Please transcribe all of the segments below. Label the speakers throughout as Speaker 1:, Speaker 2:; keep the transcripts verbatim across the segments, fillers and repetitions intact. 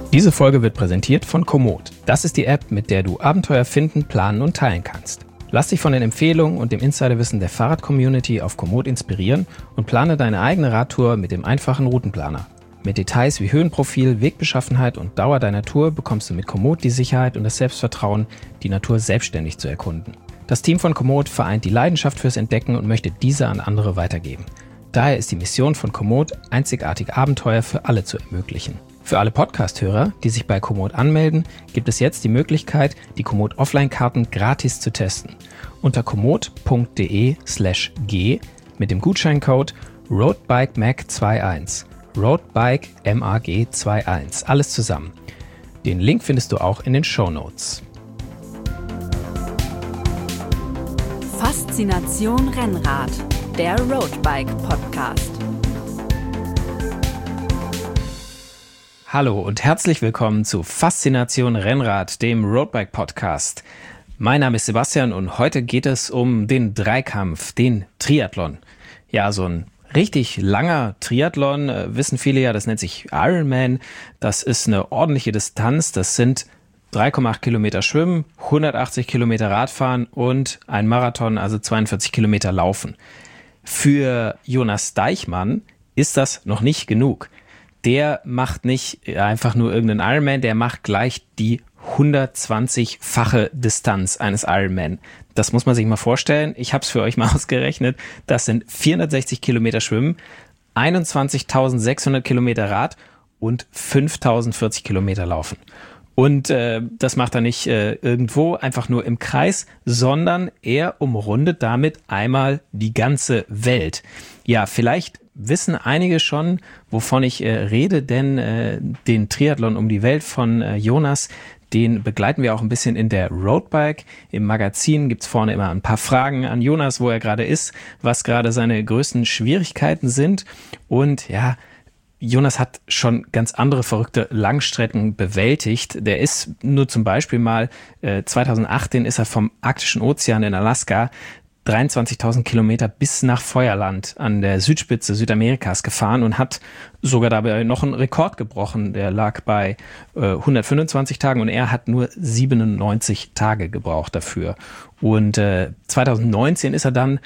Speaker 1: Diese Folge wird präsentiert von Komoot. Das ist die App, mit der du Abenteuer finden, planen und teilen kannst. Lass dich von den Empfehlungen und dem Insiderwissen der Fahrrad-Community auf Komoot inspirieren und plane deine eigene Radtour mit dem einfachen Routenplaner. Mit Details wie Höhenprofil, Wegbeschaffenheit und Dauer deiner Tour bekommst du mit Komoot die Sicherheit und das Selbstvertrauen, die Natur selbstständig zu erkunden. Das Team von Komoot vereint die Leidenschaft fürs Entdecken und möchte diese an andere weitergeben. Daher ist die Mission von Komoot, einzigartige Abenteuer für alle zu ermöglichen. Für alle Podcast-Hörer, die sich bei Komoot anmelden, gibt es jetzt die Möglichkeit, die Komoot Offline-Karten gratis zu testen. Unter komoot.de slash g mit dem Gutscheincode roadbikemag einundzwanzig. Roadbike M A G einundzwanzig. Alles zusammen. Den Link findest du auch in den Shownotes.
Speaker 2: Faszination Rennrad, der Roadbike Podcast.
Speaker 1: Hallo und herzlich willkommen zu Faszination Rennrad, dem Roadbike Podcast. Mein Name ist Sebastian und heute geht es um den Dreikampf, den Triathlon. Ja, so ein richtig langer Triathlon, äh, wissen viele ja, das nennt sich Ironman. Das ist eine ordentliche Distanz, das sind drei Komma acht Kilometer Schwimmen, hundertachtzig Kilometer Radfahren und ein Marathon, also zweiundvierzig Kilometer Laufen. Für Jonas Deichmann ist das noch nicht genug. Der macht nicht einfach nur irgendeinen Ironman, der macht gleich die hundertzwanzig-fache Distanz eines Ironman. Das muss man sich mal vorstellen. Ich habe es für euch mal ausgerechnet. Das sind vierhundertsechzig Kilometer Schwimmen, einundzwanzigtausendsechshundert Kilometer Rad und fünftausendvierzig Kilometer Laufen. Und äh, das macht er nicht äh, irgendwo, einfach nur im Kreis, sondern er umrundet damit einmal die ganze Welt. Ja, vielleicht wissen einige schon, wovon ich äh, rede, denn äh, den Triathlon um die Welt von äh, Jonas, den begleiten wir auch ein bisschen in der Roadbike. Im Magazin gibt's vorne immer ein paar Fragen an Jonas, wo er gerade ist, was gerade seine größten Schwierigkeiten sind. Und ja, Jonas hat schon ganz andere verrückte Langstrecken bewältigt. Der ist nur zum Beispiel mal, äh, zweitausendachtzehn ist er vom Arktischen Ozean in Alaska dreiundzwanzigtausend Kilometer bis nach Feuerland an der Südspitze Südamerikas gefahren und hat sogar dabei noch einen Rekord gebrochen. Der lag bei äh, hundertfünfundzwanzig Tagen und er hat nur siebenundneunzig Tage gebraucht dafür. Und äh, zweitausendneunzehn ist er dann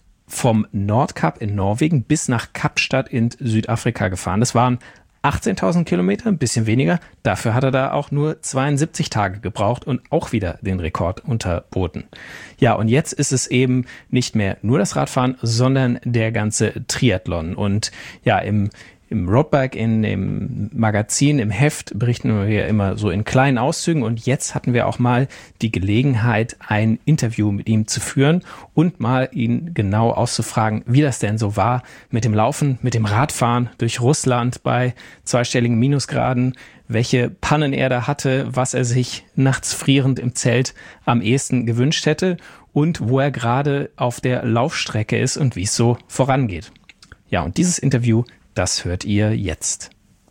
Speaker 1: vom Nordkap in Norwegen bis nach Kapstadt in Südafrika gefahren. Das waren achtzehntausend Kilometer, ein bisschen weniger. Dafür hat er da auch nur zweiundsiebzig Tage gebraucht und auch wieder den Rekord unterboten. Ja, und jetzt ist es eben nicht mehr nur das Radfahren, sondern der ganze Triathlon. Und ja, im Im Roadbike, in dem Magazin, im Heft berichten wir immer so in kleinen Auszügen und jetzt hatten wir auch mal die Gelegenheit, ein Interview mit ihm zu führen und mal ihn genau auszufragen, wie das denn so war mit dem Laufen, mit dem Radfahren durch Russland bei zweistelligen Minusgraden, welche Pannen er da hatte, was er sich nachts frierend im Zelt am ehesten gewünscht hätte und wo er gerade auf der Laufstrecke ist und wie es so vorangeht. Ja, und dieses Interview, das hört ihr jetzt.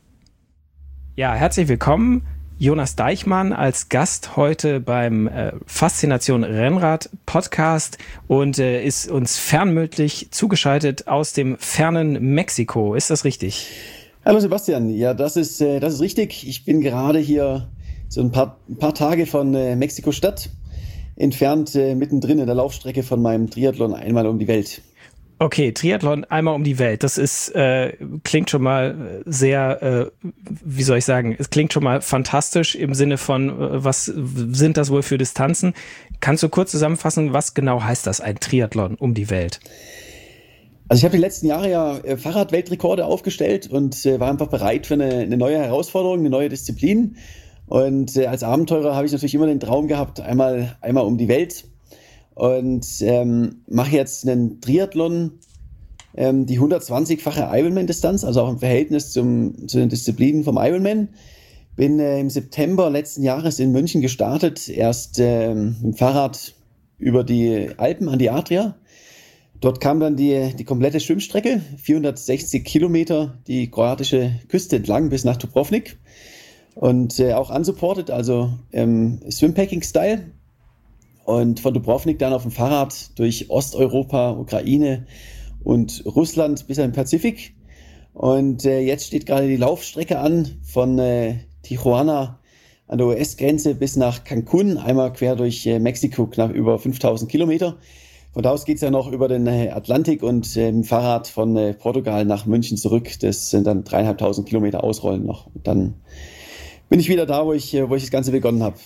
Speaker 1: Ja, herzlich willkommen, Jonas Deichmann als Gast heute beim äh, Faszination Rennrad Podcast und äh, ist uns fernmündlich zugeschaltet aus dem fernen Mexiko. Ist das richtig?
Speaker 3: Hallo Sebastian, ja, das ist, äh, das ist richtig. Ich bin gerade hier so ein paar, ein paar Tage von äh, Mexiko-Stadt entfernt, äh, mittendrin in der Laufstrecke von meinem Triathlon einmal um die Welt.
Speaker 1: Okay, Triathlon einmal um die Welt, das ist äh, klingt schon mal sehr, äh, wie soll ich sagen, es klingt schon mal fantastisch im Sinne von, äh, was sind das wohl für Distanzen? Kannst du kurz zusammenfassen, was genau heißt das, ein Triathlon um die Welt?
Speaker 3: Also ich habe die letzten Jahre ja äh, Fahrradweltrekorde aufgestellt und äh, war einfach bereit für eine, eine neue Herausforderung, eine neue Disziplin. Und äh, als Abenteurer habe ich natürlich immer den Traum gehabt, einmal, einmal um die Welt. Und ähm, mache jetzt einen Triathlon, ähm, die hundertzwanzig-fache Ironman-Distanz, also auch im Verhältnis zum, zu den Disziplinen vom Ironman. Bin äh, im September letzten Jahres in München gestartet, erst ähm, mit dem Fahrrad über die Alpen an die Adria. Dort kam dann die, die komplette Schwimmstrecke, vierhundertsechzig Kilometer, die kroatische Küste entlang bis nach Dubrovnik. Und äh, auch unsupported, also ähm, Swimpacking-Style. Und von Dubrovnik dann auf dem Fahrrad durch Osteuropa, Ukraine und Russland bis in den Pazifik. Und äh, jetzt steht gerade die Laufstrecke an von äh, Tijuana an der U S-Grenze bis nach Cancun, einmal quer durch äh, Mexiko, knapp über fünftausend Kilometer. Von da aus geht es ja noch über den äh, Atlantik und äh, mit dem Fahrrad von äh, Portugal nach München zurück. Das sind dann dreieinhalbtausend Kilometer Ausrollen noch. Und dann bin ich wieder da, wo ich, äh, wo ich das Ganze begonnen habe.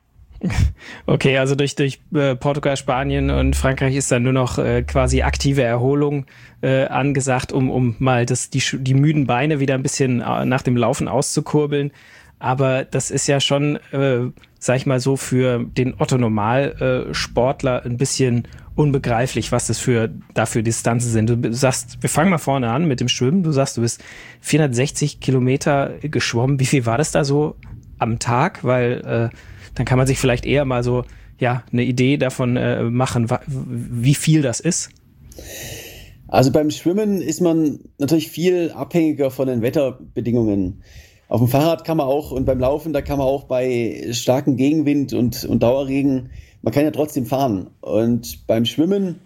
Speaker 1: Okay, also durch, durch äh, Portugal, Spanien und Frankreich ist dann nur noch äh, quasi aktive Erholung äh, angesagt, um, um mal das, die, die müden Beine wieder ein bisschen äh, nach dem Laufen auszukurbeln. Aber das ist ja schon, äh, sag ich mal so, für den Otto-Normal-Sportler ein bisschen unbegreiflich, was das für dafür Distanzen sind. Du sagst, wir fangen mal vorne an mit dem Schwimmen. Du sagst, du bist vierhundertsechzig Kilometer geschwommen. Wie viel war das da so am Tag? Weil äh, dann kann man sich vielleicht eher mal so ja eine Idee davon äh, machen, wa- wie viel das ist.
Speaker 3: Also beim Schwimmen ist man natürlich viel abhängiger von den Wetterbedingungen. Auf dem Fahrrad kann man auch und beim Laufen, da kann man auch bei starkem Gegenwind und, und Dauerregen, man kann ja trotzdem fahren. Und beim Schwimmen,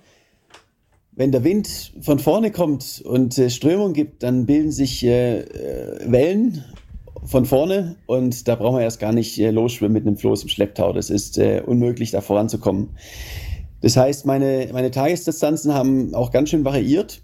Speaker 3: wenn der Wind von vorne kommt und äh, Strömung gibt, dann bilden sich äh, Wellen von vorne und da brauchen wir erst gar nicht äh, losschwimmen mit einem Floß im Schlepptau. Das ist äh, unmöglich, da voranzukommen. Das heißt, meine, meine Tagesdistanzen haben auch ganz schön variiert.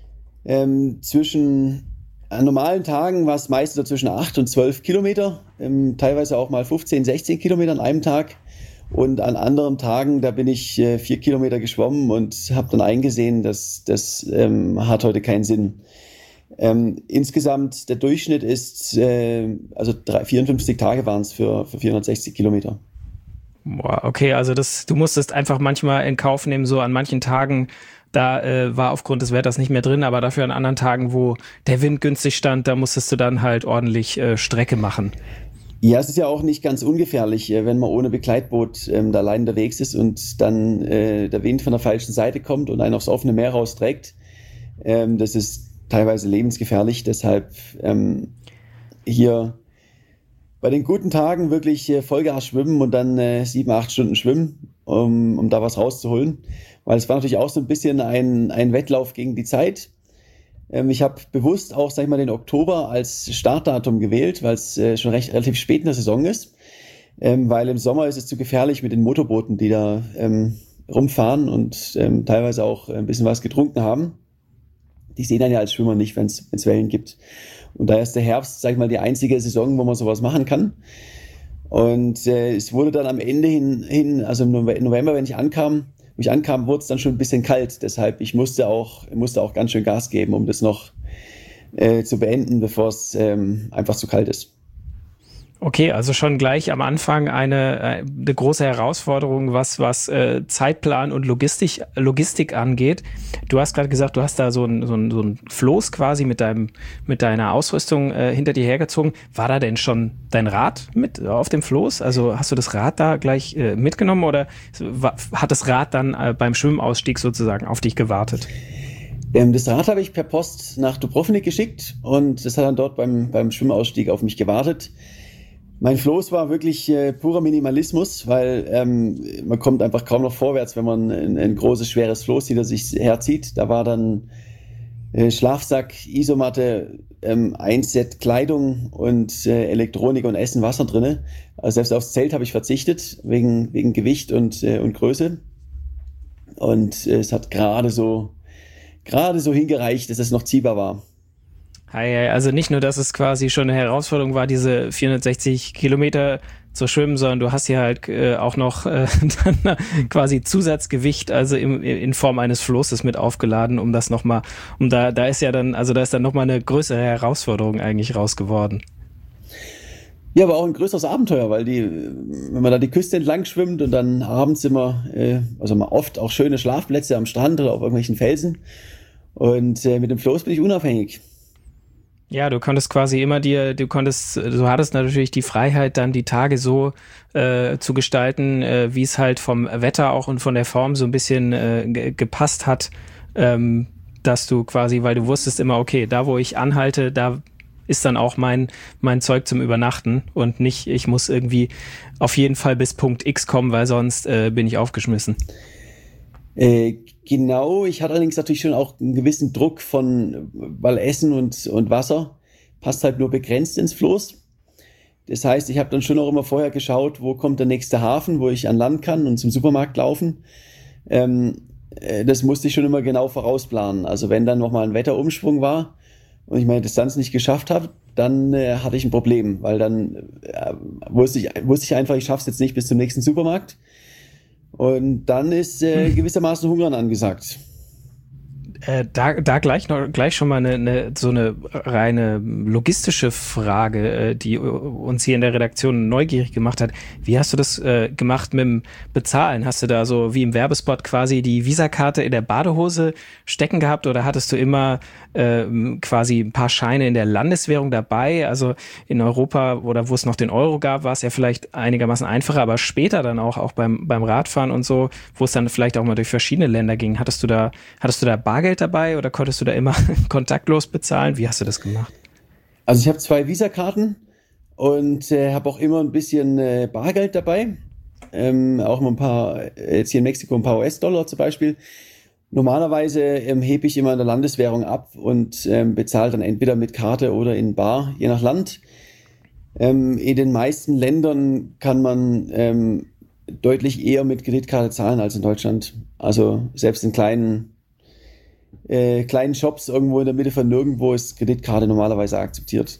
Speaker 3: Ähm, zwischen An normalen Tagen war es meistens so zwischen acht und zwölf Kilometer, ähm, teilweise auch mal fünfzehn, sechzehn Kilometer an einem Tag. Und an anderen Tagen, da bin ich äh, vier Kilometer geschwommen und habe dann eingesehen, dass das ähm, hat heute keinen Sinn. Ähm, insgesamt der Durchschnitt ist, äh, also drei, vierundfünfzig Tage waren es für, für vierhundertsechzig Kilometer.
Speaker 1: Boah, okay, also das, du musstest einfach manchmal in Kauf nehmen, so an manchen Tagen, da äh, war aufgrund des Wetters nicht mehr drin, aber dafür an anderen Tagen, wo der Wind günstig stand, da musstest du dann halt ordentlich äh, Strecke machen.
Speaker 3: Ja, es ist ja auch nicht ganz ungefährlich, äh, wenn man ohne Begleitboot ähm, da allein unterwegs ist und dann äh, der Wind von der falschen Seite kommt und einen aufs offene Meer rausträgt. Ähm, das ist teilweise lebensgefährlich, deshalb ähm, hier bei den guten Tagen wirklich äh, Vollgas schwimmen und dann äh, sieben, acht Stunden schwimmen, um, um da was rauszuholen. Weil es war natürlich auch so ein bisschen ein, ein Wettlauf gegen die Zeit. Ähm, ich habe bewusst auch, sag ich mal, den Oktober als Startdatum gewählt, weil es äh, schon recht relativ spät in der Saison ist. Ähm, weil im Sommer ist es zu gefährlich mit den Motorbooten, die da ähm, rumfahren und ähm, teilweise auch ein bisschen was getrunken haben. Die sehen dann ja als Schwimmer nicht, wenn es Wellen gibt. Und da ist der Herbst, sag ich mal, die einzige Saison, wo man sowas machen kann. Und äh, es wurde dann am Ende hin, hin, also im November, wenn ich ankam, wo ich ankam, wurde es dann schon ein bisschen kalt. Deshalb, ich musste auch, musste auch ganz schön Gas geben, um das noch äh, zu beenden, bevor es ähm, einfach zu kalt ist.
Speaker 1: Okay, also schon gleich am Anfang eine, eine große Herausforderung, was, was äh, Zeitplan und Logistik, Logistik angeht. Du hast gerade gesagt, du hast da so ein, so ein, so ein Floß quasi mit deinem, mit deiner Ausrüstung äh, hinter dir hergezogen. War da denn schon dein Rad mit auf dem Floß? Also hast du das Rad da gleich äh, mitgenommen oder war, hat das Rad dann äh, beim Schwimmausstieg sozusagen auf dich gewartet?
Speaker 3: Ähm, das Rad habe ich per Post nach Dubrovnik geschickt und das hat dann dort beim, beim Schwimmausstieg auf mich gewartet. Mein Floß war wirklich äh, purer Minimalismus, weil ähm, man kommt einfach kaum noch vorwärts, wenn man ein, ein großes, schweres Floß hinter sich herzieht. Da war dann äh, Schlafsack, Isomatte, ähm, ein Set Kleidung und äh, Elektronik und Essen, Wasser drinne. Also selbst aufs Zelt habe ich verzichtet, wegen, wegen Gewicht und, äh, und Größe. Und äh, es hat gerade so, gerade so hingereicht, dass es noch ziehbar war.
Speaker 1: Also nicht nur, dass es quasi schon eine Herausforderung war, diese vierhundertsechzig Kilometer zu schwimmen, sondern du hast hier halt äh, auch noch äh, dann quasi Zusatzgewicht, also im, in Form eines Floßes mit aufgeladen, um das nochmal, um da, da ist ja dann, also da ist dann nochmal eine größere Herausforderung eigentlich raus geworden.
Speaker 3: Ja, aber auch ein größeres Abenteuer, weil die, wenn man da die Küste entlang schwimmt und dann abends immer, äh, also mal oft auch schöne Schlafplätze am Strand oder auf irgendwelchen Felsen und äh, mit dem Floß bin ich unabhängig.
Speaker 1: Ja, du konntest quasi immer dir, du konntest, du hattest natürlich die Freiheit, dann die Tage so äh, zu gestalten, äh, wie es halt vom Wetter auch und von der Form so ein bisschen äh, ge- gepasst hat, ähm, dass du quasi, weil du wusstest immer, okay, da wo ich anhalte, da ist dann auch mein mein Zeug zum Übernachten und nicht, ich muss irgendwie auf jeden Fall bis Punkt X kommen, weil sonst äh, bin ich aufgeschmissen.
Speaker 3: Äh, genau, ich hatte allerdings natürlich schon auch einen gewissen Druck von, weil Essen und, und Wasser passt halt nur begrenzt ins Floß. Das heißt, ich habe dann schon auch immer vorher geschaut, wo kommt der nächste Hafen, wo ich an Land kann und zum Supermarkt laufen. Ähm, äh, das musste ich schon immer genau vorausplanen. Also wenn dann nochmal ein Wetterumschwung war und ich meine Distanz nicht geschafft habe, dann äh, hatte ich ein Problem, weil dann äh, wusste, ich, wusste ich einfach, ich schaffe es jetzt nicht bis zum nächsten Supermarkt. Und dann ist äh, gewissermaßen Hungern angesagt.
Speaker 1: Äh, da, da gleich noch gleich schon mal eine, eine so eine reine logistische Frage, äh, die uns hier in der Redaktion neugierig gemacht hat. Wie hast du das äh, gemacht mit dem Bezahlen? Hast du da so wie im Werbespot quasi die Visakarte in der Badehose stecken gehabt oder hattest du immer äh, quasi ein paar Scheine in der Landeswährung dabei? Also in Europa oder wo es noch den Euro gab, war es ja vielleicht einigermaßen einfacher, aber später dann auch auch beim beim Radfahren und so, wo es dann vielleicht auch mal durch verschiedene Länder ging. Hattest du da hattest du da Bargeld dabei oder konntest du da immer kontaktlos bezahlen? Wie hast du das gemacht?
Speaker 3: Also ich habe zwei Visakarten und äh, habe auch immer ein bisschen äh, Bargeld dabei. Ähm, auch immer ein paar, jetzt hier in Mexiko ein paar U S-Dollar zum Beispiel. Normalerweise ähm, hebe ich immer in der Landeswährung ab und ähm, bezahle dann entweder mit Karte oder in Bar, je nach Land. Ähm, in den meisten Ländern kann man ähm, deutlich eher mit Kreditkarte zahlen als in Deutschland. Also selbst in kleinen Äh, kleinen Shops irgendwo in der Mitte von nirgendwo ist Kreditkarte normalerweise akzeptiert.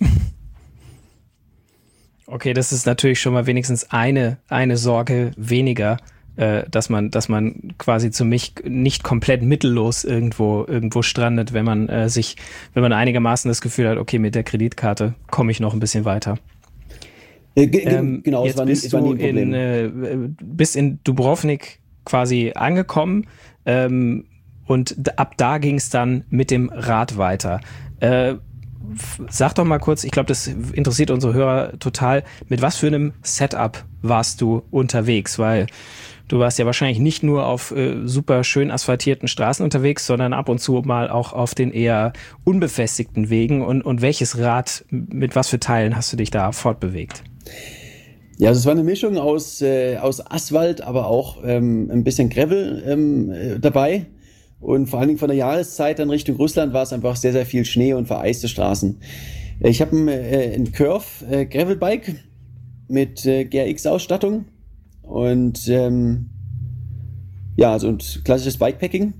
Speaker 1: Okay, das ist natürlich schon mal wenigstens eine, eine Sorge weniger, äh, dass man, dass man quasi zu mich nicht komplett mittellos irgendwo, irgendwo strandet, wenn man äh, sich, wenn man einigermaßen das Gefühl hat, okay, mit der Kreditkarte komme ich noch ein bisschen weiter.
Speaker 3: Äh, g-
Speaker 1: Ähm,
Speaker 3: genau,
Speaker 1: jetzt
Speaker 3: es war nie,
Speaker 1: bist
Speaker 3: es war nie
Speaker 1: du
Speaker 3: ein Problem.
Speaker 1: in, äh, bist in Dubrovnik quasi angekommen, ähm, und d- ab da ging es dann mit dem Rad weiter. Äh, f- sag doch mal kurz, ich glaube, das interessiert unsere Hörer total, mit was für einem Setup warst du unterwegs? Weil du warst ja wahrscheinlich nicht nur auf äh, super schön asphaltierten Straßen unterwegs, sondern ab und zu mal auch auf den eher unbefestigten Wegen. Und, und welches Rad, mit was für Teilen hast du dich da fortbewegt?
Speaker 3: Ja, also es war eine Mischung aus, äh, aus Asphalt, aber auch ähm, ein bisschen Gravel ähm, äh, dabei. Und vor allen Dingen von der Jahreszeit dann Richtung Russland war es einfach sehr, sehr viel Schnee und vereiste Straßen. Ich habe ein, äh, ein Curve äh, Gravelbike mit äh, G R X-Ausstattung und ähm, ja, also ein klassisches Bikepacking.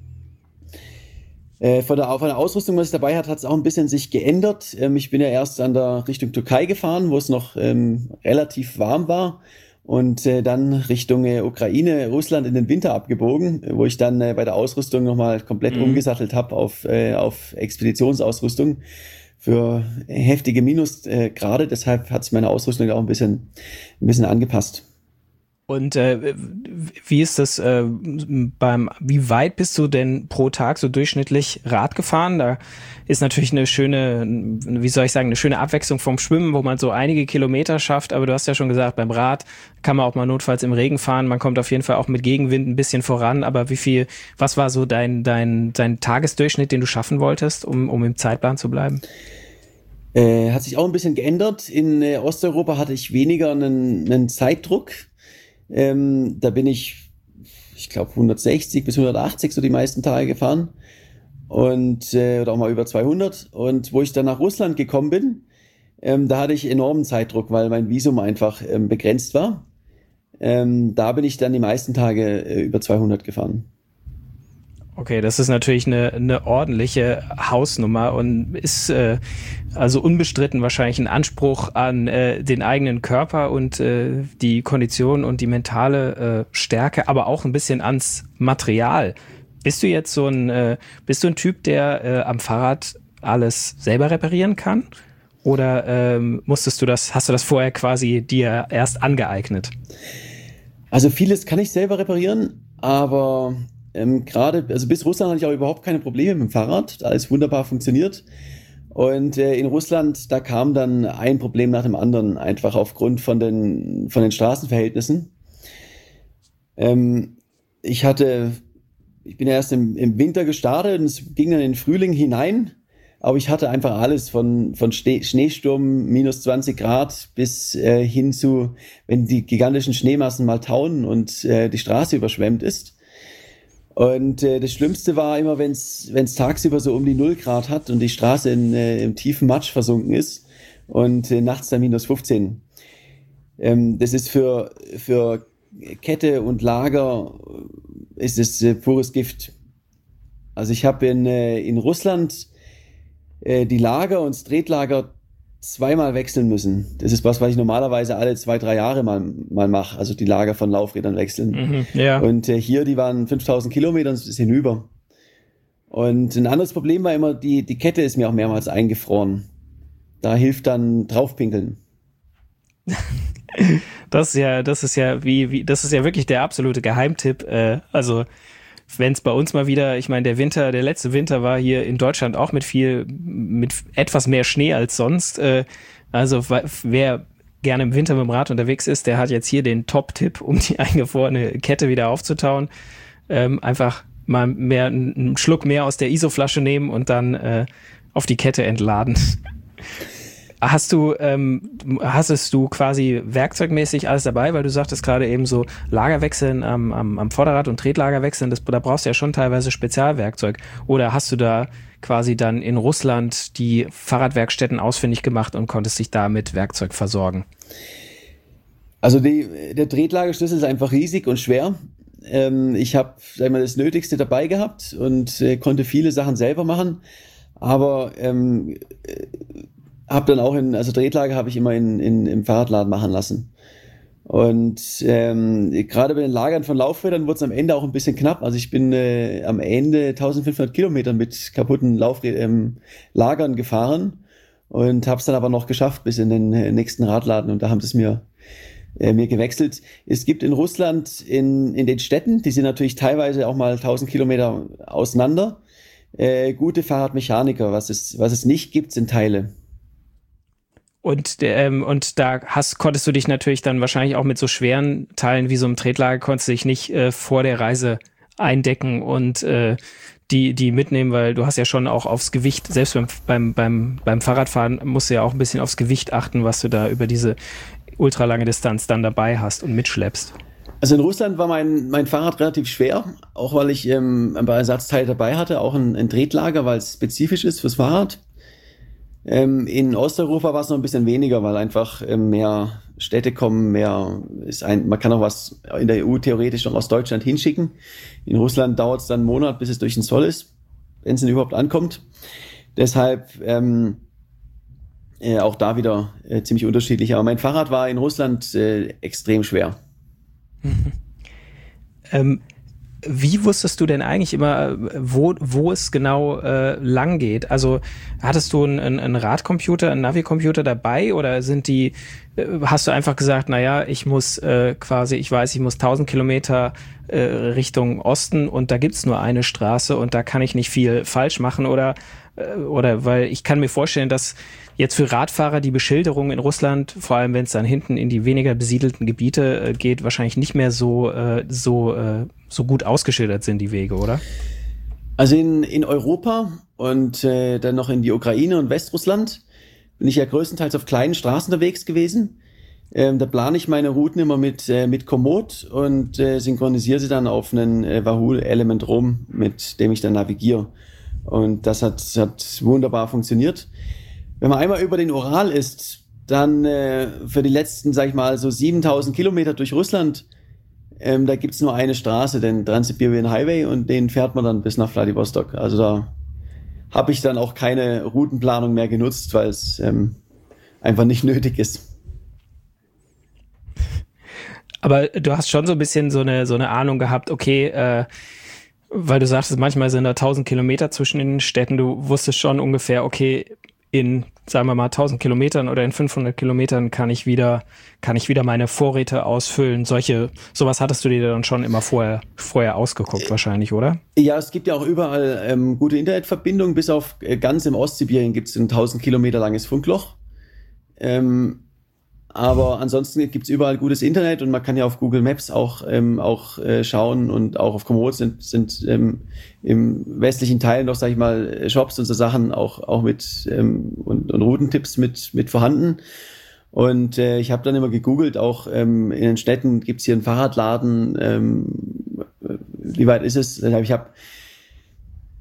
Speaker 3: Äh, von, der, von der Ausrüstung, was ich dabei hatte, hat es auch ein bisschen sich geändert. Ähm, ich bin ja erst an der Richtung Türkei gefahren, wo es noch ähm, relativ warm war. Und äh, dann Richtung äh, Ukraine, Russland in den Winter abgebogen, äh, wo ich dann äh, bei der Ausrüstung nochmal komplett mhm. umgesattelt habe auf, äh, auf Expeditionsausrüstung für heftige Minusgrade. Äh, Deshalb hat sich meine Ausrüstung auch ein bisschen, ein bisschen angepasst.
Speaker 1: Und äh, wie ist das äh, beim, wie weit bist du denn pro Tag so durchschnittlich Rad gefahren? Da ist natürlich eine schöne, wie soll ich sagen, eine schöne Abwechslung vom Schwimmen, wo man so einige Kilometer schafft. Aber du hast ja schon gesagt, beim Rad kann man auch mal notfalls im Regen fahren. Man kommt auf jeden Fall auch mit Gegenwind ein bisschen voran. Aber wie viel, was war so dein, dein, dein Tagesdurchschnitt, den du schaffen wolltest, um, um im Zeitplan zu bleiben?
Speaker 3: Äh, hat sich auch ein bisschen geändert. In äh, Osteuropa hatte ich weniger einen, einen Zeitdruck. Ähm, da bin ich, ich glaube, hundertsechzig bis hundertachtzig so die meisten Tage gefahren und äh, oder auch mal über zweihundert. Und wo ich dann nach Russland gekommen bin, ähm, da hatte ich enormen Zeitdruck, weil mein Visum einfach ähm, begrenzt war. Ähm, da bin ich dann die meisten Tage äh, über zweihundert gefahren.
Speaker 1: Okay, das ist natürlich eine, eine ordentliche Hausnummer und ist äh, also unbestritten wahrscheinlich ein Anspruch an äh, den eigenen Körper und äh, die Kondition und die mentale äh, Stärke, aber auch ein bisschen ans Material. Bist du jetzt so ein, äh, bist du ein Typ, der äh, am Fahrrad alles selber reparieren kann? Oder ähm, musstest du das, hast du das vorher quasi dir erst angeeignet?
Speaker 3: Also vieles kann ich selber reparieren, aber Ähm, gerade, also bis Russland hatte ich auch überhaupt keine Probleme mit dem Fahrrad, alles wunderbar funktioniert. Und äh, in Russland, da kam dann ein Problem nach dem anderen, einfach aufgrund von den, von den Straßenverhältnissen. Ähm, ich hatte, ich bin erst im, im Winter gestartet und es ging dann in den Frühling hinein, aber ich hatte einfach alles von, von Schnee, Schneesturm, minus zwanzig Grad bis äh, hin zu, wenn die gigantischen Schneemassen mal tauen und äh, die Straße überschwemmt ist. Und äh, das Schlimmste war immer, wenn es tagsüber so um die null Grad hat und die Straße in, äh, im tiefen Matsch versunken ist und äh, nachts dann minus fünfzehn. Ähm, das ist für, für Kette und Lager ist es äh, pures Gift. Also ich habe in, äh, in Russland äh, die Lager und das Tretlager zweimal wechseln müssen. Das ist was, was ich normalerweise alle zwei, drei Jahre mal, mal mache. Also die Lager von Laufrädern wechseln.
Speaker 1: Mhm, ja.
Speaker 3: Und äh, hier, die waren fünftausend Kilometer, das ist hinüber. Und ein anderes Problem war immer, die, die Kette ist mir auch mehrmals eingefroren. Da hilft dann draufpinkeln.
Speaker 1: Das ist ja, das ist ja wie, wie, das ist ja wirklich der absolute Geheimtipp. Äh, also wenn es bei uns mal wieder, ich meine, der Winter, der letzte Winter war hier in Deutschland auch mit viel, mit etwas mehr Schnee als sonst. Äh, also wer gerne im Winter mit dem Rad unterwegs ist, der hat jetzt hier den Top-Tipp, um die eingefrorene Kette wieder aufzutauen. Ähm, einfach mal mehr, einen Schluck mehr aus der I S O-Flasche nehmen und dann äh, auf die Kette entladen. Hast du, ähm, hastest du quasi werkzeugmäßig alles dabei, weil du sagtest gerade eben so Lagerwechseln am, am, am Vorderrad und Tretlagerwechseln, das, da brauchst du ja schon teilweise Spezialwerkzeug. Oder hast du da quasi dann in Russland die Fahrradwerkstätten ausfindig gemacht und konntest dich da mit Werkzeug versorgen?
Speaker 3: Also die, der Tretlagerschlüssel ist einfach riesig und schwer. Ähm, ich habe das Nötigste dabei gehabt und äh, konnte viele Sachen selber machen, aber ähm, habe dann auch in, also Tretlager habe ich immer in, in, im Fahrradladen machen lassen. Und ähm, gerade bei den Lagern von Laufrädern wurde es am Ende auch ein bisschen knapp. Also ich bin äh, am Ende eintausendfünfhundert Kilometer mit kaputten Laufrädern, ähm, Lagern gefahren und habe es dann aber noch geschafft bis in den äh, nächsten Radladen und da haben sie es mir, äh, mir gewechselt. Es gibt in Russland in, in den Städten, die sind natürlich teilweise auch mal tausend Kilometer auseinander, äh, gute Fahrradmechaniker. Was es, was es nicht gibt, sind Teile.
Speaker 1: Und, ähm, und da hast, konntest du dich natürlich dann wahrscheinlich auch mit so schweren Teilen wie so einem Tretlager, konntest du dich nicht äh, vor der Reise eindecken und äh, die, die mitnehmen, weil du hast ja schon auch aufs Gewicht, selbst beim, beim, beim, beim Fahrradfahren musst du ja auch ein bisschen aufs Gewicht achten, was du da über diese ultralange Distanz dann dabei hast und mitschleppst.
Speaker 3: Also in Russland war mein, mein Fahrrad relativ schwer, auch weil ich ähm, ein paar Ersatzteile dabei hatte, auch ein, ein Tretlager, weil es spezifisch ist fürs Fahrrad. Ähm, in Osteuropa war es noch ein bisschen weniger, weil einfach ähm, mehr Städte kommen, mehr ist ein, man kann auch was in der E U theoretisch noch aus Deutschland hinschicken. In Russland dauert es dann einen Monat, bis es durch den Zoll ist, wenn es denn überhaupt ankommt. Deshalb ähm, äh, auch da wieder äh, ziemlich unterschiedlich. Aber mein Fahrrad war in Russland äh, extrem schwer.
Speaker 1: Mhm. ähm, Wie wusstest du denn eigentlich immer, wo, wo es genau äh, lang geht? Also hattest du einen, einen Radcomputer, einen Navi-Computer dabei oder sind die, äh, hast du einfach gesagt, naja, ich muss äh, quasi, ich weiß, ich muss tausend Kilometer äh, Richtung Osten und da gibt's nur eine Straße und da kann ich nicht viel falsch machen oder, äh, oder weil ich kann mir vorstellen, dass jetzt für Radfahrer die Beschilderung in Russland, vor allem wenn es dann hinten in die weniger besiedelten Gebiete äh, geht, wahrscheinlich nicht mehr so, äh, so, äh, so gut ausgeschildert sind, die Wege, oder?
Speaker 3: Also in, in Europa und äh, dann noch in die Ukraine und Westrussland bin ich ja größtenteils auf kleinen Straßen unterwegs gewesen. Ähm, da plane ich meine Routen immer mit, äh, mit Komoot und äh, synchronisiere sie dann auf einen äh, Wahoo Element Rom, mit dem ich dann navigiere. Und das hat, hat wunderbar funktioniert. Wenn man einmal über den Ural ist, dann äh, für die letzten, sag ich mal, so siebentausend Kilometer durch Russland, ähm, da gibt's nur eine Straße, den Trans-Siberian Highway, und den fährt man dann bis nach Wladiwostok. Also da habe ich dann auch keine Routenplanung mehr genutzt, weil es ähm, einfach nicht nötig ist.
Speaker 1: Aber du hast schon so ein bisschen so eine, so eine Ahnung gehabt, okay, äh, weil du sagtest, manchmal sind da tausend Kilometer zwischen den Städten, du wusstest schon ungefähr, okay, in, sagen wir mal, tausend Kilometern oder in fünfhundert Kilometern kann ich wieder, kann ich wieder meine Vorräte ausfüllen. Solche, sowas hattest du dir dann schon immer vorher, vorher ausgeguckt wahrscheinlich, oder?
Speaker 3: Ja, es gibt ja auch überall ähm, gute Internetverbindungen. Bis auf äh, ganz im Ostsibirien gibt es ein tausend Kilometer langes Funkloch. Ähm, aber ansonsten gibt es überall gutes Internet und man kann ja auf Google Maps auch, ähm, auch äh, schauen, und auch auf Komoot sind, sind ähm, im westlichen Teil noch, sag ich mal, Shops und so Sachen auch, auch mit ähm, und, und Routentipps mit, mit vorhanden. Und äh, ich habe dann immer gegoogelt, auch ähm, in den Städten gibt es hier einen Fahrradladen, ähm, wie weit ist es? Ich habe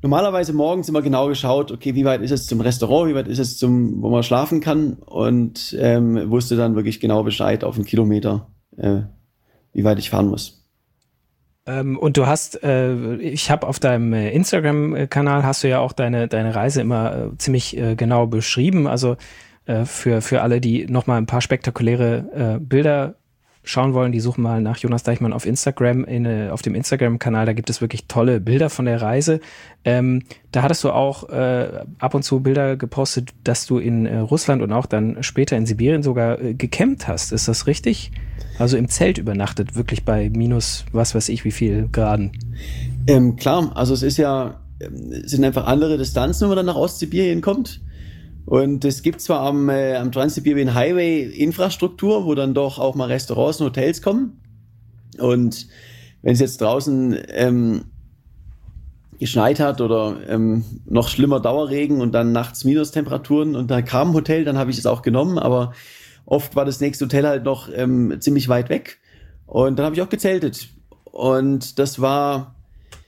Speaker 3: normalerweise morgens immer genau geschaut, okay, wie weit ist es zum Restaurant, wie weit ist es zum, wo man schlafen kann und ähm, wusste dann wirklich genau Bescheid auf einen Kilometer, äh, wie weit ich fahren muss.
Speaker 1: Ähm, und du hast, äh, ich habe auf deinem äh, Instagram-Kanal hast du ja auch deine, deine Reise immer äh, ziemlich äh, genau beschrieben. Also äh, für, für alle, die nochmal ein paar spektakuläre äh, Bilder schauen wollen, die suchen mal nach Jonas Deichmann auf Instagram, in, äh, auf dem Instagram-Kanal, da gibt es wirklich tolle Bilder von der Reise. Ähm, da hattest du auch äh, ab und zu Bilder gepostet, dass du in äh, Russland und auch dann später in Sibirien sogar äh, gecampt hast. Ist das richtig? Also im Zelt übernachtet, wirklich bei minus, was weiß ich, wie viel Graden.
Speaker 3: Ähm, klar, also es ist ja, es sind einfach andere Distanzen, wenn man dann nach Ostsibirien kommt. Und es gibt zwar am, äh, am Trans-Siberian Highway Infrastruktur, wo dann doch auch mal Restaurants und Hotels kommen. Und wenn es jetzt draußen ähm, geschneit hat oder ähm, noch schlimmer Dauerregen und dann nachts Minustemperaturen und da kam ein Hotel, dann habe ich es auch genommen, aber oft war das nächste Hotel halt noch ähm, ziemlich weit weg. Und dann habe ich auch gezeltet. Und das war,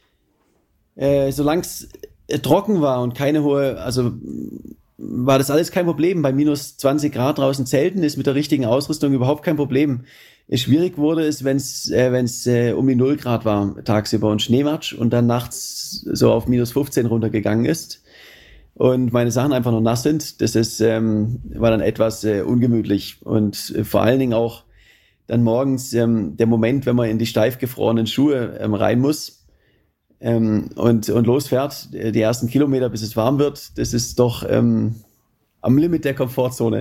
Speaker 3: äh, solange es äh, trocken war und keine hohe, also war das alles kein Problem. Bei minus zwanzig Grad draußen zelten ist mit der richtigen Ausrüstung überhaupt kein Problem. Schwierig wurde es, wenn es äh, wenn's, äh, um die null Grad war tagsüber und Schneematsch und dann nachts so auf minus fünfzehn runtergegangen ist. Und meine Sachen einfach noch nass sind, das ist, ähm, war dann etwas äh, ungemütlich. Und äh, vor allen Dingen auch dann morgens ähm, der Moment, wenn man in die steif gefrorenen Schuhe ähm, rein muss ähm, und, und losfährt, die ersten Kilometer, bis es warm wird, das ist doch ähm, am Limit der Komfortzone.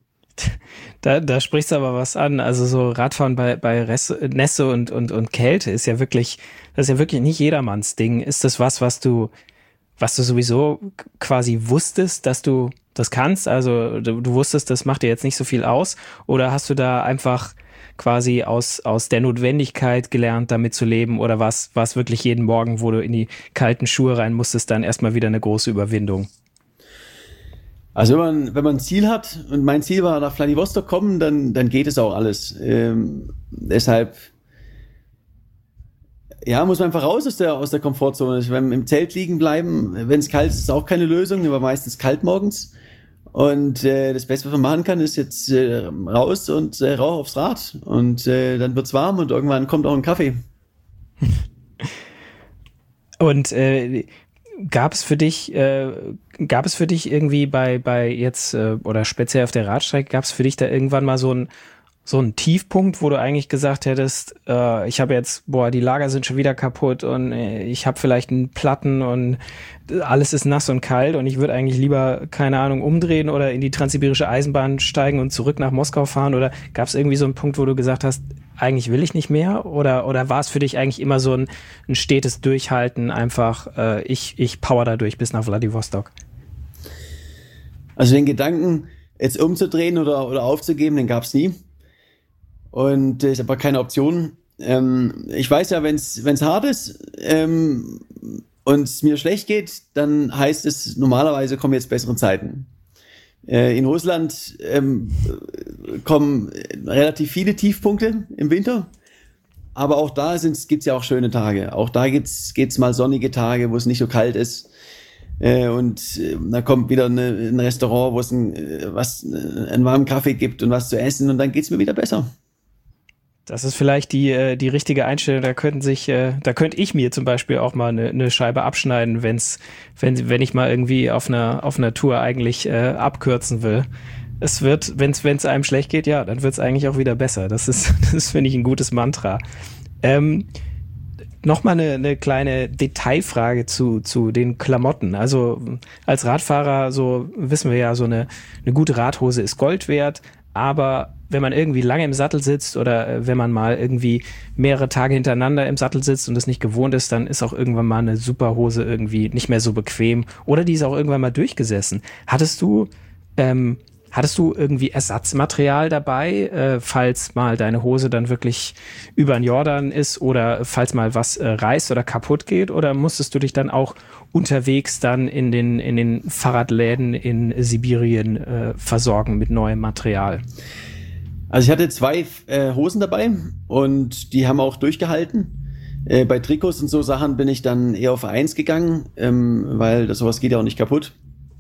Speaker 1: Da, da sprichst du aber was an. Also so Radfahren bei, bei Resse, Nässe und, und, und Kälte ist ja wirklich, das ist ja wirklich nicht jedermanns Ding. Ist das was, was du was du sowieso quasi wusstest, dass du das kannst? Also du, du wusstest, das macht dir jetzt nicht so viel aus? Oder hast du da einfach quasi aus, aus der Notwendigkeit gelernt, damit zu leben? Oder war es wirklich jeden Morgen, wo du in die kalten Schuhe rein musstest, dann erstmal wieder eine große Überwindung?
Speaker 3: Also wenn man, wenn man ein Ziel hat, und mein Ziel war nach Vladivostok kommen, dann, dann geht es auch alles. Ähm, deshalb ja, muss man einfach raus aus der, aus der Komfortzone. Wenn im Zelt liegen bleiben, wenn es kalt ist, ist auch keine Lösung, aber meistens kalt morgens. Und äh, das Beste, was man machen kann, ist jetzt äh, raus und äh, rauf aufs Rad. Und äh, dann wird's warm und irgendwann kommt auch ein Kaffee.
Speaker 1: Und äh, gab es für dich, äh, gab es für dich irgendwie bei, bei jetzt, äh, oder speziell auf der Radstrecke, gab es für dich da irgendwann mal so ein so ein Tiefpunkt, wo du eigentlich gesagt hättest, äh, ich habe jetzt, boah, die Lager sind schon wieder kaputt und äh, ich habe vielleicht einen Platten und alles ist nass und kalt und ich würde eigentlich lieber, keine Ahnung, umdrehen oder in die transsibirische Eisenbahn steigen und zurück nach Moskau fahren? Oder gab es irgendwie so einen Punkt, wo du gesagt hast, eigentlich will ich nicht mehr? Oder, oder war es für dich eigentlich immer so ein, ein stetes Durchhalten, einfach äh, ich, ich power da durch bis nach Vladivostok?
Speaker 3: Also den Gedanken, jetzt umzudrehen oder, oder aufzugeben, den gab es nie. Und das ist aber keine Option. Ähm, ich weiß ja, wenn es hart ist ähm, und es mir schlecht geht, dann heißt es, normalerweise kommen jetzt bessere Zeiten. Äh, in Russland ähm, kommen relativ viele Tiefpunkte im Winter, aber auch da gibt es ja auch schöne Tage. Auch da geht's geht's mal sonnige Tage, wo es nicht so kalt ist. Äh, und äh, da kommt wieder eine, ein Restaurant, wo es ein, was, einen warmen Kaffee gibt und was zu essen und dann geht's mir wieder besser.
Speaker 1: Das ist vielleicht die, die richtige Einstellung. Da könnten sich, da könnte ich mir zum Beispiel auch mal eine, eine Scheibe abschneiden, wenn's, wenn, wenn ich mal irgendwie auf einer, auf einer Tour eigentlich äh, abkürzen will. Es wird, wenn es einem schlecht geht, ja, dann wird es eigentlich auch wieder besser. Das ist, das finde ich ein gutes Mantra. Ähm, Nochmal eine, eine kleine Detailfrage zu, zu den Klamotten. Also als Radfahrer, so wissen wir ja, so eine, eine gute Radhose ist Gold wert, aber wenn man irgendwie lange im Sattel sitzt oder wenn man mal irgendwie mehrere Tage hintereinander im Sattel sitzt und es nicht gewohnt ist, dann ist auch irgendwann mal eine Superhose irgendwie nicht mehr so bequem oder die ist auch irgendwann mal durchgesessen. Hattest du, ähm, hattest du irgendwie Ersatzmaterial dabei, äh, falls mal deine Hose dann wirklich über den Jordan ist oder falls mal was äh, reißt oder kaputt geht, oder musstest du dich dann auch unterwegs dann in den, in den Fahrradläden in Sibirien äh, versorgen mit neuem Material?
Speaker 3: Also ich hatte zwei äh, Hosen dabei und die haben auch durchgehalten. Äh, bei Trikots und so Sachen bin ich dann eher auf eins gegangen, ähm, weil das, sowas geht ja auch nicht kaputt.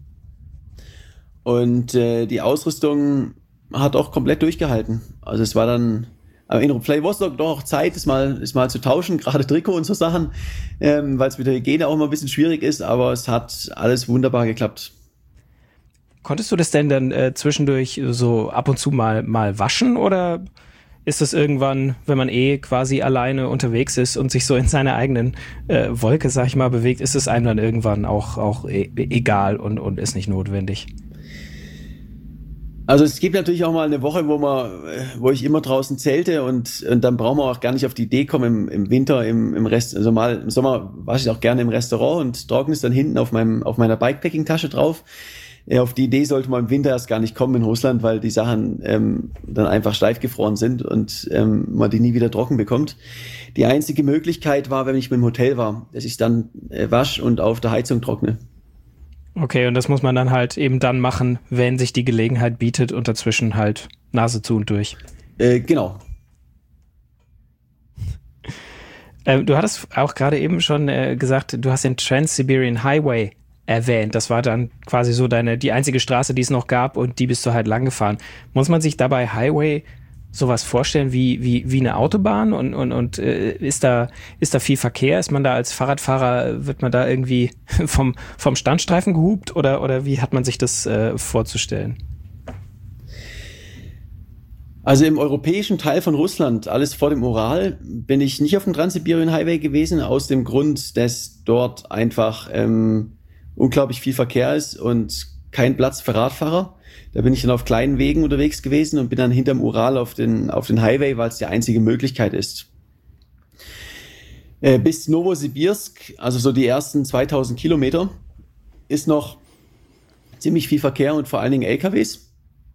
Speaker 3: Und äh, die Ausrüstung hat auch komplett durchgehalten. Also es war dann, aber in Vladivostok doch auch Zeit, es mal, es mal zu tauschen, gerade Trikot und so Sachen, ähm, weil es mit der Hygiene auch immer ein bisschen schwierig ist, aber es hat alles wunderbar geklappt.
Speaker 1: Konntest du das denn dann äh, zwischendurch so ab und zu mal, mal waschen oder ist das irgendwann, wenn man eh quasi alleine unterwegs ist und sich so in seiner eigenen äh, Wolke, sag ich mal, bewegt, ist es einem dann irgendwann auch, auch e- egal und, und ist nicht notwendig?
Speaker 3: Also es gibt natürlich auch mal eine Woche, wo man, wo ich immer draußen zelte und, und dann brauchen wir auch gar nicht auf die Idee kommen im, im Winter, im, im Rest, also mal im Sommer wasche ich auch gerne im Restaurant und trockne es dann hinten auf meinem, auf meiner Bikepacking-Tasche drauf. Ja, auf die Idee sollte man im Winter erst gar nicht kommen in Russland, weil die Sachen ähm, dann einfach steif gefroren sind und ähm, man die nie wieder trocken bekommt. Die einzige Möglichkeit war, wenn ich mit dem Hotel war, dass ich dann äh, wasche und auf der Heizung trockne.
Speaker 1: Okay, und das muss man dann halt eben dann machen, wenn sich die Gelegenheit bietet und dazwischen halt Nase zu und durch.
Speaker 3: Äh, genau.
Speaker 1: Ähm, du hattest auch gerade eben schon äh, gesagt, du hast den Trans-Siberian Highway erwähnt. Das war dann quasi so deine die einzige Straße, die es noch gab und die bist du halt lang gefahren. Muss man sich dabei Highway sowas vorstellen wie wie wie eine Autobahn und und und äh, ist da ist da viel Verkehr? Ist man da als Fahrradfahrer, wird man da irgendwie vom vom Standstreifen gehupt oder oder wie hat man sich das äh, vorzustellen?
Speaker 3: Also im europäischen Teil von Russland, alles vor dem Ural, bin ich nicht auf dem Trans-Siberian Highway gewesen, aus dem Grund, dass dort einfach ähm, unglaublich viel Verkehr ist und kein Platz für Radfahrer. Da bin ich dann auf kleinen Wegen unterwegs gewesen und bin dann hinterm Ural auf den, auf den Highway, weil es die einzige Möglichkeit ist. Äh, bis Novosibirsk, also so die ersten zweitausend Kilometer, ist noch ziemlich viel Verkehr und vor allen Dingen L K Ws.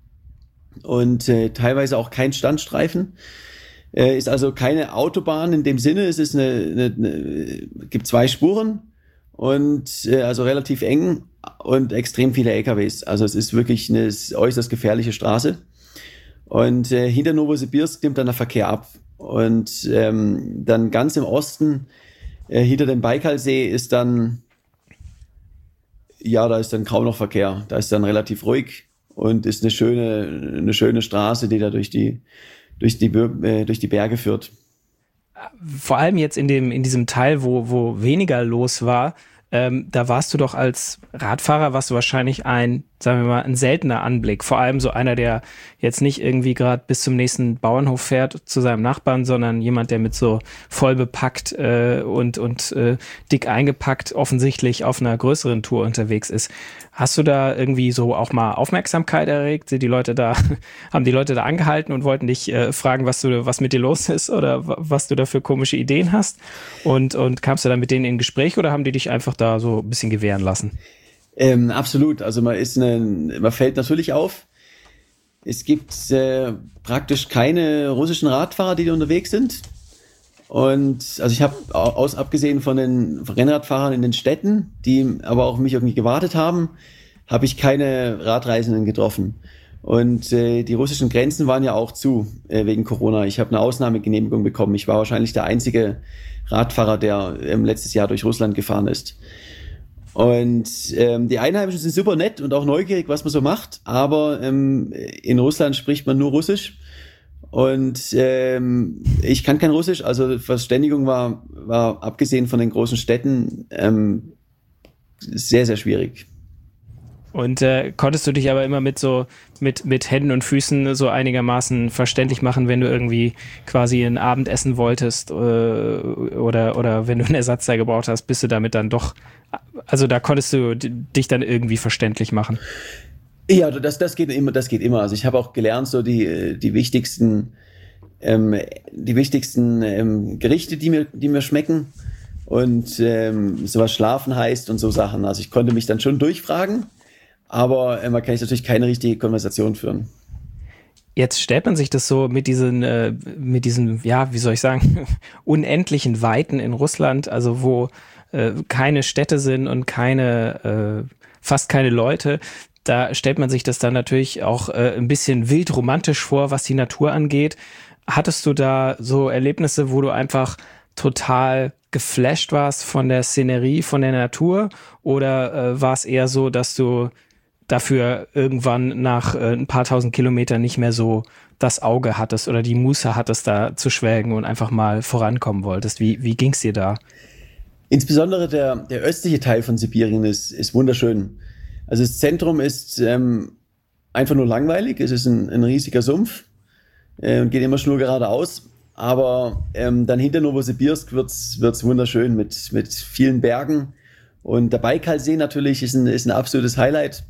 Speaker 3: Und äh, teilweise auch kein Standstreifen. Äh, ist also keine Autobahn in dem Sinne. Es ist eine, eine, eine gibt zwei Spuren und äh, also relativ eng und extrem viele L K Ws. Also es ist wirklich eine äußerst gefährliche Straße. Und äh, hinter Novosibirsk nimmt dann der Verkehr ab. Und ähm, dann ganz im Osten, äh, hinter dem Baikalsee, ist dann, ja, da ist dann kaum noch Verkehr. Da ist dann relativ ruhig. Und ist eine schöne, eine schöne Straße, die da durch die, durch die, äh, durch die Berge führt.
Speaker 1: Vor allem jetzt in dem, in diesem Teil, wo, wo weniger los war, ähm, da warst du doch als Radfahrer, warst du wahrscheinlich ein, sagen wir mal, ein seltener Anblick. Vor allem so einer, der jetzt nicht irgendwie gerade bis zum nächsten Bauernhof fährt zu seinem Nachbarn, sondern jemand, der mit so voll bepackt äh, und, und äh, dick eingepackt offensichtlich auf einer größeren Tour unterwegs ist. Hast du da irgendwie so auch mal Aufmerksamkeit erregt? Sind die Leute da, haben die Leute da angehalten und wollten dich äh, fragen, was du, was mit dir los ist oder w- was du da für komische Ideen hast? Und, und kamst du dann mit denen in Gespräch oder haben die dich einfach da so ein bisschen gewähren lassen?
Speaker 3: Ähm, absolut. Also man ist eine, man fällt natürlich auf. Es gibt äh, praktisch keine russischen Radfahrer, die da unterwegs sind. Und also ich habe aus abgesehen von den Rennradfahrern in den Städten, die aber auch mich irgendwie gewartet haben, habe ich keine Radreisenden getroffen. Und äh, die russischen Grenzen waren ja auch zu äh, wegen Corona. Ich habe eine Ausnahmegenehmigung bekommen. Ich war wahrscheinlich der einzige Radfahrer, der ähm, letztes Jahr durch Russland gefahren ist. Und ähm, die Einheimischen sind super nett und auch neugierig, was man so macht. Aber ähm, in Russland spricht man nur Russisch. Und ähm, ich kann kein Russisch, also Verständigung war, war abgesehen von den großen Städten ähm, sehr, sehr schwierig.
Speaker 1: Und äh, konntest du dich aber immer mit so mit mit Händen und Füßen so einigermaßen verständlich machen, wenn du irgendwie quasi ein Abendessen wolltest äh, oder oder wenn du einen Ersatzteil gebraucht hast, bist du damit dann doch, also da konntest du d- dich dann irgendwie verständlich machen.
Speaker 3: Ja, das, das geht immer, das geht immer. Also ich habe auch gelernt, so die, die wichtigsten, ähm, die wichtigsten ähm, Gerichte, die mir, die mir schmecken und ähm, sowas Schlafen heißt und so Sachen. Also ich konnte mich dann schon durchfragen, aber äh, man kann natürlich keine richtige Konversation führen.
Speaker 1: Jetzt stellt man sich das so mit diesen, äh, mit diesen, ja, wie soll ich sagen, unendlichen Weiten in Russland, also wo äh, keine Städte sind und keine, äh, fast keine Leute. Da stellt man sich das dann natürlich auch äh, ein bisschen wild romantisch vor, was die Natur angeht. Hattest du da so Erlebnisse, wo du einfach total geflasht warst von der Szenerie, von der Natur? Oder äh, war es eher so, dass du dafür irgendwann nach äh, ein paar tausend Kilometern nicht mehr so das Auge hattest oder die Muße hattest, da zu schwelgen und einfach mal vorankommen wolltest? Wie, wie ging es dir da?
Speaker 3: Insbesondere der, der östliche Teil von Sibirien ist, ist wunderschön. Also das Zentrum ist ähm, einfach nur langweilig. Es ist ein, ein riesiger Sumpf äh, und geht immer nur geradeaus. Aber ähm, dann hinter Novosibirsk wird's wird's wunderschön mit, mit vielen Bergen. Und der Baikalsee natürlich ist ein, ist ein absolutes Highlight.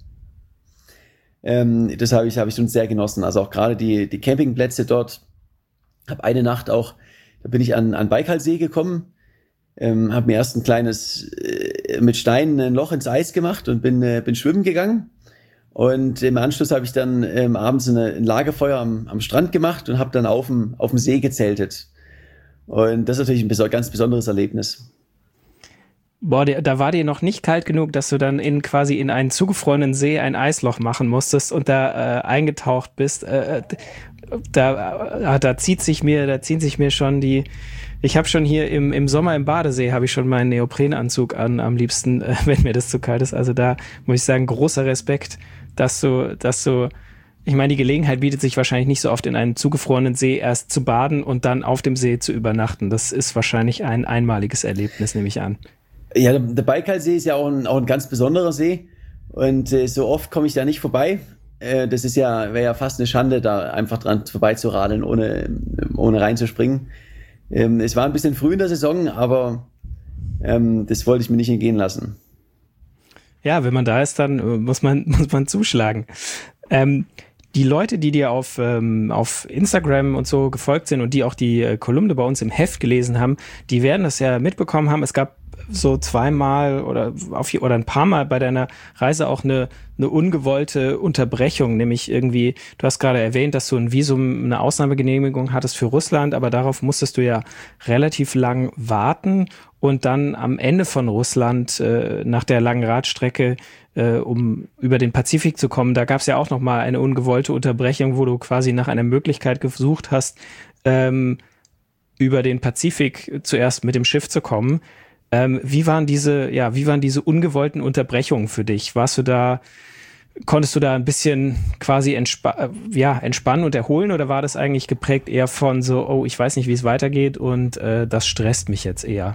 Speaker 3: Ähm, das habe ich, habe ich schon sehr genossen. Also auch gerade die, die Campingplätze dort. Habe eine Nacht auch, da bin ich an, an Baikalsee gekommen. Ähm, habe mir erst ein kleines, äh, mit Steinen ein Loch ins Eis gemacht und bin, äh, bin schwimmen gegangen. Und im Anschluss habe ich dann ähm, abends eine, ein Lagerfeuer am, am Strand gemacht und habe dann auf dem, auf dem See gezeltet. Und das ist natürlich ein beso- ganz besonderes Erlebnis.
Speaker 1: Boah, der, da war dir noch nicht kalt genug, dass du dann in quasi in einen zugefrorenen See ein Eisloch machen musstest und da äh, eingetaucht bist. Äh, da, äh, da zieht sich mir, da ziehen sich mir schon die. Ich habe schon hier im, im Sommer im Badesee habe ich schon meinen Neoprenanzug an, am liebsten, äh, wenn mir das zu kalt ist. Also da muss ich sagen, großer Respekt, dass du, dass du, ich meine, die Gelegenheit bietet sich wahrscheinlich nicht so oft in einem zugefrorenen See erst zu baden und dann auf dem See zu übernachten. Das ist wahrscheinlich ein einmaliges Erlebnis, nehme ich an.
Speaker 3: Ja, der Baikalsee ist ja auch ein, auch ein ganz besonderer See und äh, so oft komme ich da nicht vorbei. Äh, das ist ja, wäre ja fast eine Schande, da einfach dran vorbeizuradeln, ohne, ohne reinzuspringen. Ähm, es war ein bisschen früh in der Saison, aber ähm, das wollte ich mir nicht entgehen lassen.
Speaker 1: Ja, wenn man da ist, dann äh, muss man, muss man zuschlagen. Ähm, die Leute, die dir auf, ähm, auf Instagram und so gefolgt sind und die auch die äh, Kolumne bei uns im Heft gelesen haben, die werden das ja mitbekommen haben. Es gab so zweimal oder auf, oder ein paar Mal bei deiner Reise auch eine, eine ungewollte Unterbrechung, nämlich irgendwie, du hast gerade erwähnt, dass du ein Visum, eine Ausnahmegenehmigung hattest für Russland, aber darauf musstest du ja relativ lang warten und dann am Ende von Russland, äh, nach der langen Radstrecke, äh, um über den Pazifik zu kommen, da gab es ja auch nochmal eine ungewollte Unterbrechung, wo du quasi nach einer Möglichkeit gesucht hast, ähm, über den Pazifik zuerst mit dem Schiff zu kommen. Ähm, wie waren diese, ja, wie waren diese ungewollten Unterbrechungen für dich? Warst du da, konntest du da ein bisschen quasi entspa- ja, entspannen und erholen oder war das eigentlich geprägt eher von so, oh, ich weiß nicht, wie es weitergeht und äh, das stresst mich jetzt eher?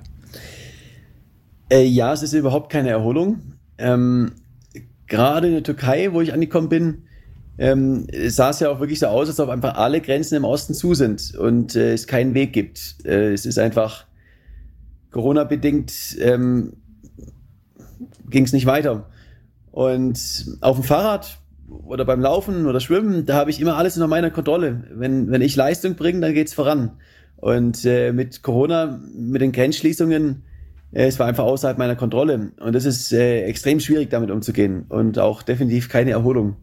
Speaker 3: Äh, ja, es ist überhaupt keine Erholung. Ähm, gerade in der Türkei, wo ich angekommen bin, ähm, sah es ja auch wirklich so aus, als ob einfach alle Grenzen im Osten zu sind und äh, es keinen Weg gibt. Äh, es ist einfach Corona-bedingt ähm, ging es nicht weiter. Und auf dem Fahrrad oder beim Laufen oder Schwimmen, da habe ich immer alles unter meiner Kontrolle. Wenn, wenn ich Leistung bringe, dann geht's voran. Und äh, mit Corona, mit den Grenzschließungen, äh, es war einfach außerhalb meiner Kontrolle. Und das ist äh, extrem schwierig, damit umzugehen. Und auch definitiv keine Erholung.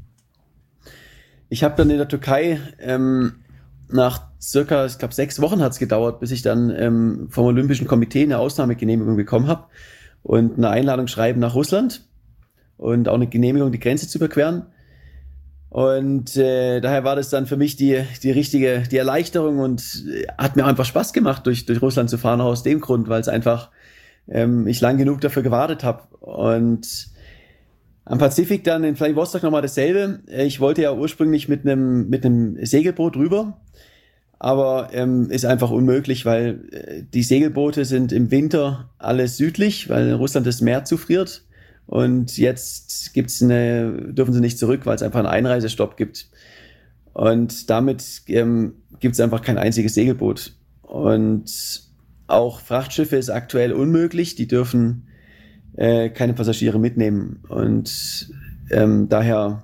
Speaker 3: Ich habe dann in der Türkei ähm, nach circa, ich glaube, sechs Wochen hat es gedauert, bis ich dann ähm, vom Olympischen Komitee eine Ausnahmegenehmigung bekommen habe und eine Einladung schreiben nach Russland und auch eine Genehmigung, die Grenze zu überqueren. Und äh, daher war das dann für mich die die richtige, die Erleichterung und äh, hat mir einfach Spaß gemacht, durch durch Russland zu fahren, auch aus dem Grund, weil es einfach ähm, ich lang genug dafür gewartet habe. Und am Pazifik dann in Vladivostok nochmal dasselbe. Ich wollte ja ursprünglich mit einem mit einem Segelboot rüber. Aber ähm, ist einfach unmöglich, weil äh, die Segelboote sind im Winter alle südlich, weil in Russland das Meer zufriert. Und jetzt gibt's eine, dürfen sie nicht zurück, weil es einfach einen Einreisestopp gibt. Und damit ähm, gibt's einfach kein einziges Segelboot. Und auch Frachtschiffe ist aktuell unmöglich. Die dürfen äh, keine Passagiere mitnehmen. Und ähm, daher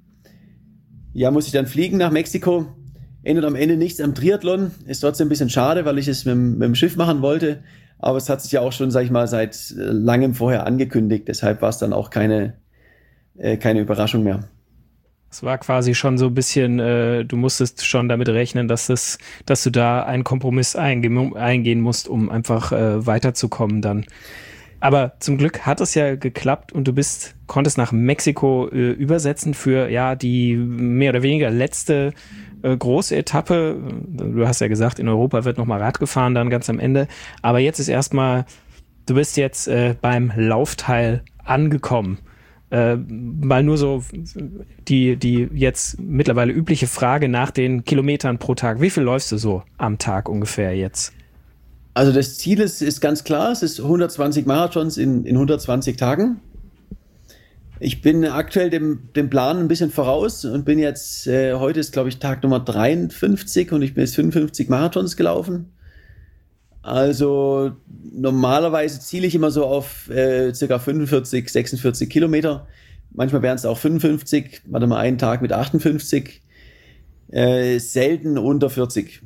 Speaker 3: ja, muss ich dann fliegen nach Mexiko. Ändert am Ende nichts am Triathlon, ist trotzdem ein bisschen schade, weil ich es mit, mit dem Schiff machen wollte, aber es hat sich ja auch schon, sag ich mal, seit langem vorher angekündigt, deshalb war es dann auch keine, äh, keine Überraschung mehr.
Speaker 1: Es war quasi schon so ein bisschen, äh, du musstest schon damit rechnen, dass es, dass du da einen Kompromiss einge- eingehen musst, um einfach äh, weiterzukommen dann. Aber zum Glück hat es ja geklappt und du bist, konntest nach Mexiko äh, übersetzen für ja die mehr oder weniger letzte äh, große Etappe. Du hast ja gesagt, in Europa wird nochmal Rad gefahren dann ganz am Ende. Aber jetzt ist erstmal, du bist jetzt äh, beim Laufteil angekommen. Äh, mal nur so die, die jetzt mittlerweile übliche Frage nach den Kilometern pro Tag. Wie viel läufst du so am Tag ungefähr jetzt?
Speaker 3: Also das Ziel ist, ist ganz klar, es ist hundertzwanzig Marathons in, in hundertzwanzig Tagen. Ich bin aktuell dem, dem Plan ein bisschen voraus und bin jetzt, äh, heute ist glaube ich Tag Nummer dreiundfünfzig und ich bin jetzt fünfundfünfzig Marathons gelaufen. Also normalerweise ziele ich immer so auf äh, circa fünfundvierzig, sechsundvierzig Kilometer. Manchmal wären es auch fünfundfünfzig, warte mal einen Tag mit achtundfünfzig, äh, selten unter vierzig.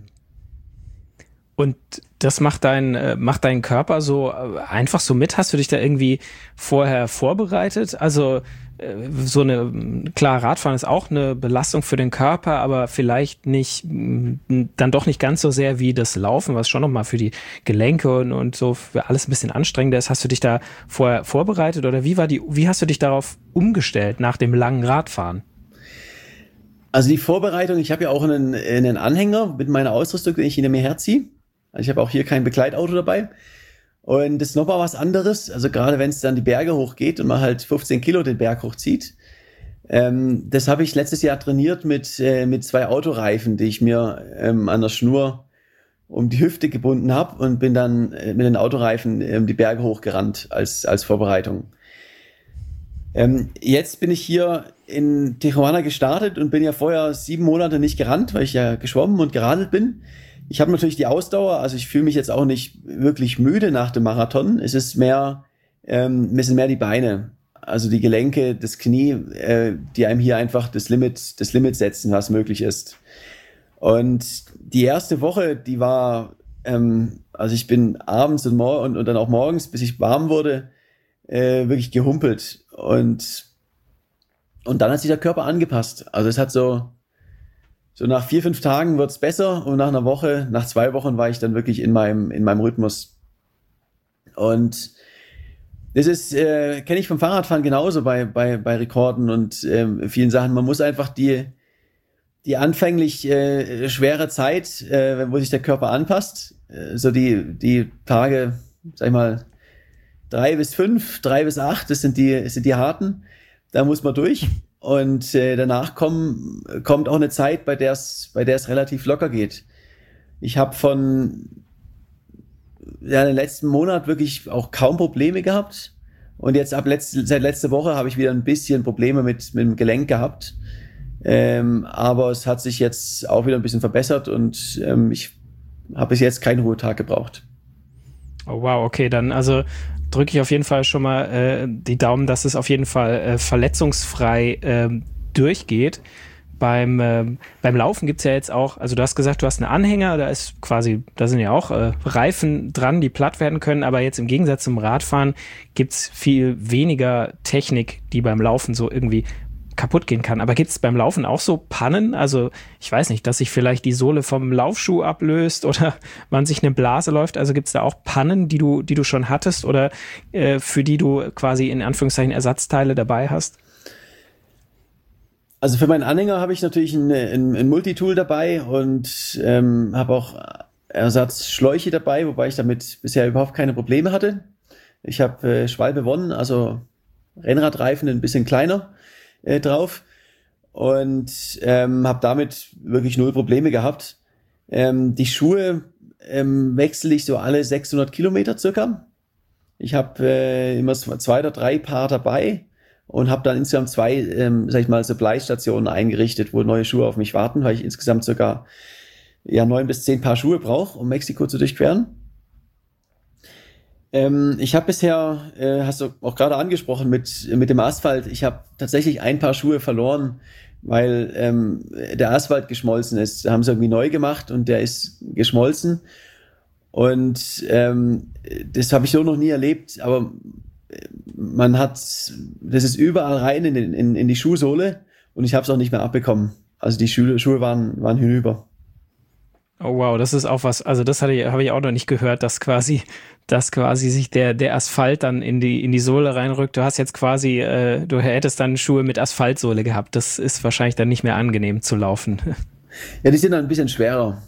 Speaker 1: Und das macht dein, äh, macht dein Körper so äh, einfach so mit? Hast du dich da irgendwie vorher vorbereitet? Also äh, so eine, klar, Radfahren ist auch eine Belastung für den Körper, aber vielleicht nicht, mh, dann doch nicht ganz so sehr wie das Laufen, was schon nochmal für die Gelenke und, und so für alles ein bisschen anstrengender ist. Hast du dich da vorher vorbereitet oder wie war die, wie hast du dich darauf umgestellt nach dem langen Radfahren?
Speaker 3: Also die Vorbereitung, ich habe ja auch einen, einen Anhänger mit meiner Ausrüstung, den ich hinter mir herziehe. Also ich habe auch hier kein Begleitauto dabei. Und das ist nochmal was anderes. Also gerade wenn es dann die Berge hochgeht und man halt fünfzehn Kilo den Berg hochzieht. Ähm, das habe ich letztes Jahr trainiert mit, äh, mit zwei Autoreifen, die ich mir ähm, an der Schnur um die Hüfte gebunden habe und bin dann äh, mit den Autoreifen ähm, die Berge hochgerannt als, als Vorbereitung. Ähm, jetzt bin ich hier in Tijuana gestartet und bin ja vorher sieben Monate nicht gerannt, weil ich ja geschwommen und geradelt bin. Ich habe natürlich die Ausdauer, also ich fühle mich jetzt auch nicht wirklich müde nach dem Marathon. Es ist mehr, ähm, es sind mehr die Beine, also die Gelenke, das Knie, äh, die einem hier einfach das Limit, das Limit setzen, was möglich ist. Und die erste Woche, die war, ähm, also ich bin abends und, mor- und, und dann auch morgens, bis ich warm wurde, äh, wirklich gehumpelt. Und, und dann hat sich der Körper angepasst. Also es hat so, So nach vier, fünf Tagen wird's besser und nach einer Woche, nach zwei Wochen war ich dann wirklich in meinem, in meinem Rhythmus. Und das ist, äh, kenne ich vom Fahrradfahren genauso bei, bei, bei Rekorden und äh, vielen Sachen. Man muss einfach die, die anfänglich äh, schwere Zeit, äh, wo sich der Körper anpasst, äh, so die, die Tage, sag ich mal, drei bis fünf, drei bis acht, das sind die, das sind die harten. Da muss man durch. Und äh, danach kommen, kommt auch eine Zeit, bei der es bei der es relativ locker geht. Ich habe von ja, den letzten Monat wirklich auch kaum Probleme gehabt. Und jetzt ab letzt, seit letzter Woche habe ich wieder ein bisschen Probleme mit, mit dem Gelenk gehabt. Ähm, aber es hat sich jetzt auch wieder ein bisschen verbessert und ähm, ich habe bis jetzt keinen Ruhetag gebraucht.
Speaker 1: Oh wow, okay, dann also drücke ich auf jeden Fall schon mal äh, die Daumen, dass es auf jeden Fall äh, verletzungsfrei äh, durchgeht. Beim, äh, beim Laufen gibt's ja jetzt auch, also du hast gesagt, du hast einen Anhänger, da ist quasi, da sind ja auch äh, Reifen dran, die platt werden können, aber jetzt im Gegensatz zum Radfahren gibt's viel weniger Technik, die beim Laufen so irgendwie kaputt gehen kann. Aber gibt's beim Laufen auch so Pannen? Also ich weiß nicht, dass sich vielleicht die Sohle vom Laufschuh ablöst oder man sich eine Blase läuft. Also gibt's da auch Pannen, die du, die du schon hattest oder äh, für die du quasi in Anführungszeichen Ersatzteile dabei hast?
Speaker 3: Also für meinen Anhänger habe ich natürlich ein, ein, ein Multitool dabei und ähm, habe auch Ersatzschläuche dabei, wobei ich damit bisher überhaupt keine Probleme hatte. Ich habe äh, Schwalbe One, also Rennradreifen ein bisschen kleiner äh, drauf und ähm, habe damit wirklich null Probleme gehabt. Ähm, die Schuhe ähm, wechsle ich so alle sechshundert Kilometer circa. Ich habe äh, immer zwei oder drei Paar dabei und habe dann insgesamt zwei, ähm, sag ich mal, Supply-Stationen eingerichtet, wo neue Schuhe auf mich warten, weil ich insgesamt sogar ja neun bis zehn Paar Schuhe brauche, um Mexiko zu durchqueren. Ähm, ich habe bisher, äh, hast du auch gerade angesprochen, mit mit dem Asphalt, ich habe tatsächlich ein Paar Schuhe verloren, weil ähm, der Asphalt geschmolzen ist. Da haben sie irgendwie neu gemacht und der ist geschmolzen. Und ähm, das habe ich so noch nie erlebt, aber man hat, das ist überall rein in, in, in die Schuhsohle und ich habe es auch nicht mehr abbekommen. Also die Schuhe, Schuhe waren, waren hinüber.
Speaker 1: Oh wow, das ist auch was, also das hatte ich, habe ich auch noch nicht gehört, dass quasi, dass quasi sich der, der Asphalt dann in die, in die Sohle reinrückt. Du hast jetzt quasi, äh, du hättest dann Schuhe mit Asphaltsohle gehabt. Das ist wahrscheinlich dann nicht mehr angenehm zu laufen.
Speaker 3: Ja, die sind dann ein bisschen schwerer.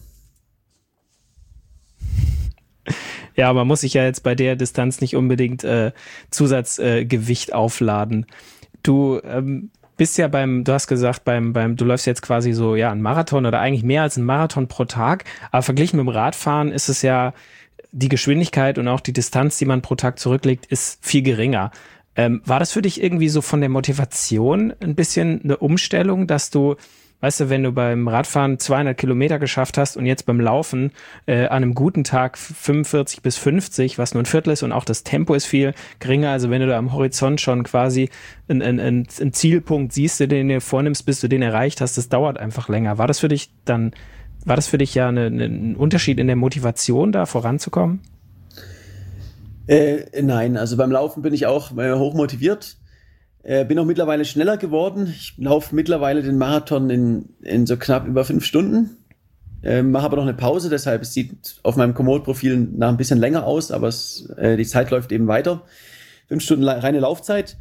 Speaker 1: Ja, man muss sich ja jetzt bei der Distanz nicht unbedingt äh, Zusatzgewicht äh, aufladen. Du ähm, bist ja beim, du hast gesagt, beim, beim, du läufst jetzt quasi so, ja, einen Marathon oder eigentlich mehr als einen Marathon pro Tag, aber verglichen mit dem Radfahren ist es ja, die Geschwindigkeit und auch die Distanz, die man pro Tag zurücklegt, ist viel geringer. Ähm, war das für dich irgendwie so von der Motivation ein bisschen eine Umstellung, dass du, weißt du, wenn du beim Radfahren zweihundert Kilometer geschafft hast und jetzt beim Laufen äh, an einem guten Tag fünfundvierzig bis fünfzig, was nur ein Viertel ist und auch das Tempo ist viel geringer, also wenn du da am Horizont schon quasi einen ein, ein, ein Zielpunkt siehst, den du dir vornimmst, bis du den erreicht hast, das dauert einfach länger. War das für dich dann, war das für dich ja eine, eine, ein Unterschied in der Motivation, da voranzukommen?
Speaker 3: Äh, nein, also beim Laufen bin ich auch äh, hoch motiviert. Äh, bin auch mittlerweile schneller geworden. Ich laufe mittlerweile den Marathon in, in so knapp über fünf Stunden. Äh, mache aber noch eine Pause, deshalb es sieht auf meinem Komoot-Profil nach ein bisschen länger aus, aber es, äh, die Zeit läuft eben weiter. Fünf Stunden reine Laufzeit.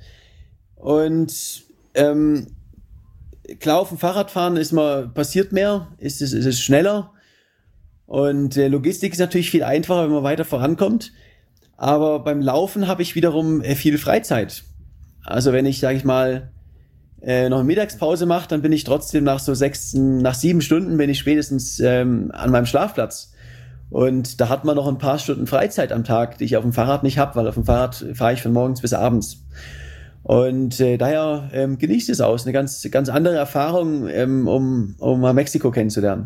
Speaker 3: Und ähm, klar, auf dem Fahrradfahren ist man, passiert mehr, ist es, ist es schneller. Und äh, Logistik ist natürlich viel einfacher, wenn man weiter vorankommt. Aber beim Laufen habe ich wiederum äh, viel Freizeit. Also wenn ich, sage ich mal, äh, noch eine Mittagspause mache, dann bin ich trotzdem nach so sechs, nach sieben Stunden bin ich spätestens ähm, an meinem Schlafplatz. Und da hat man noch ein paar Stunden Freizeit am Tag, die ich auf dem Fahrrad nicht habe, weil auf dem Fahrrad fahre ich von morgens bis abends. Und äh, daher ähm, genießt es aus, eine ganz, ganz andere Erfahrung, ähm, um, um mal Mexiko kennenzulernen.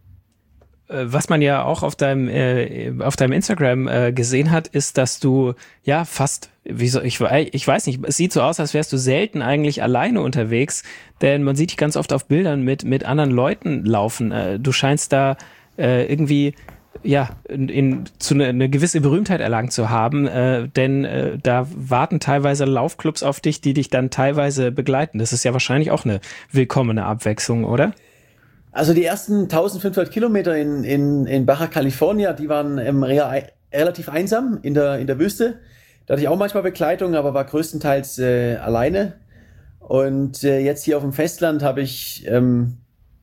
Speaker 1: Was man ja auch auf deinem äh, auf deinem Instagram äh, gesehen hat, ist, dass du ja fast, wie so, ich, ich weiß nicht, es sieht so aus, als wärst du selten eigentlich alleine unterwegs, denn man sieht dich ganz oft auf Bildern mit mit anderen Leuten laufen. Äh, du scheinst da äh, irgendwie ja in, in zu eine, eine gewisse Berühmtheit erlangt zu haben, äh, denn äh, da warten teilweise Laufclubs auf dich, die dich dann teilweise begleiten. Das ist ja wahrscheinlich auch eine willkommene Abwechslung, oder?
Speaker 3: Also die ersten eintausendfünfhundert Kilometer in, in, in Baja California, die waren ähm, re- relativ einsam in der, in der Wüste. Da hatte ich auch manchmal Begleitung, aber war größtenteils äh, alleine. Und äh, jetzt hier auf dem Festland habe ich ähm,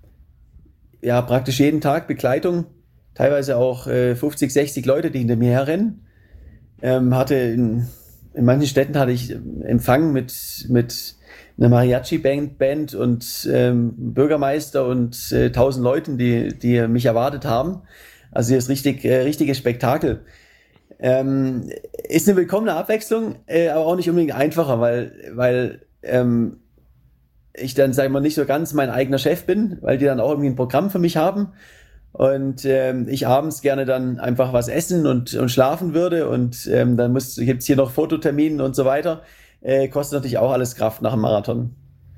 Speaker 3: ja praktisch jeden Tag Begleitung. Teilweise auch äh, fünfzig, sechzig Leute, die hinter mir herrennen. Ähm, hatte in, in manchen Städten hatte ich Empfang mit, mit eine Mariachi-Band Band und ähm, Bürgermeister und äh, tausend Leuten, die, die mich erwartet haben. Also hier ist richtig, äh, richtiges Spektakel. Ähm, ist eine willkommene Abwechslung, äh, aber auch nicht unbedingt einfacher, weil, weil ähm, ich dann, sagen wir, nicht so ganz mein eigener Chef bin, weil die dann auch irgendwie ein Programm für mich haben. Und ähm, ich abends gerne dann einfach was essen und, und schlafen würde. Und ähm, dann muss, gibt's hier noch Fototermine und so weiter. Äh, kostet natürlich auch alles Kraft nach dem Marathon.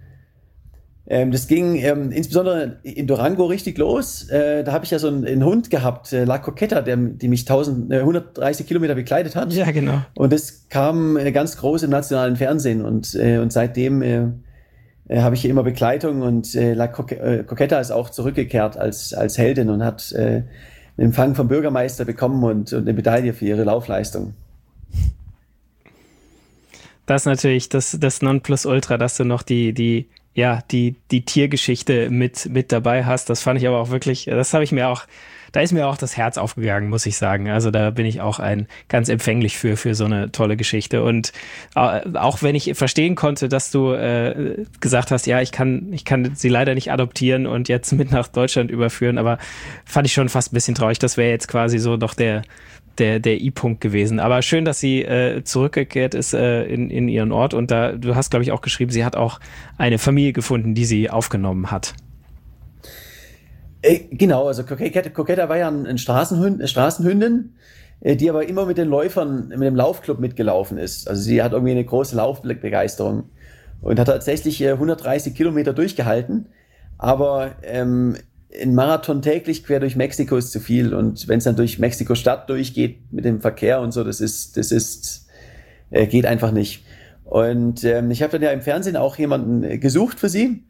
Speaker 3: Ähm, das ging ähm, insbesondere in Durango richtig los. Äh, da habe ich ja so einen, einen Hund gehabt, äh, La Coqueta, der, die mich tausend, äh, hundertdreißig Kilometer begleitet hat.
Speaker 1: Ja, genau.
Speaker 3: Und das kam äh, ganz groß im nationalen Fernsehen. Und, äh, und seitdem äh, äh, habe ich hier immer Begleitung. Und äh, La Co- äh, Coqueta ist auch zurückgekehrt als, als Heldin und hat äh, einen Empfang vom Bürgermeister bekommen und, und eine Medaille für ihre Laufleistung.
Speaker 1: Das ist natürlich das, das Nonplusultra, dass du noch die, die, ja, die, die Tiergeschichte mit, mit dabei hast. Das fand ich aber auch wirklich, das habe ich mir auch, da ist mir auch das Herz aufgegangen, muss ich sagen. Also da bin ich auch ein ganz empfänglich für, für so eine tolle Geschichte. Und auch wenn ich verstehen konnte, dass du äh, gesagt hast, ja, ich kann, ich kann sie leider nicht adoptieren und jetzt mit nach Deutschland überführen, aber fand ich schon fast ein bisschen traurig. Das wäre jetzt quasi so doch der, der der I-Punkt gewesen. Aber schön, dass sie äh, zurückgekehrt ist äh, in, in ihren Ort. Und da, du hast, glaube ich, auch geschrieben, sie hat auch eine Familie gefunden, die sie aufgenommen hat.
Speaker 3: Äh, genau, also Coqueta, Coqueta war ja ein, ein Straßenhund, eine Straßenhündin, äh, die aber immer mit den Läufern, mit dem Laufclub mitgelaufen ist. Also sie hat irgendwie eine große Laufbegeisterung und hat tatsächlich äh, hundertdreißig Kilometer durchgehalten. Aber ähm, ein Marathon täglich quer durch Mexiko ist zu viel. Und wenn es dann durch Mexiko-Stadt durchgeht mit dem Verkehr und so, das ist, das ist, äh, geht einfach nicht. Und ähm, ich habe dann ja im Fernsehen auch jemanden gesucht für sie.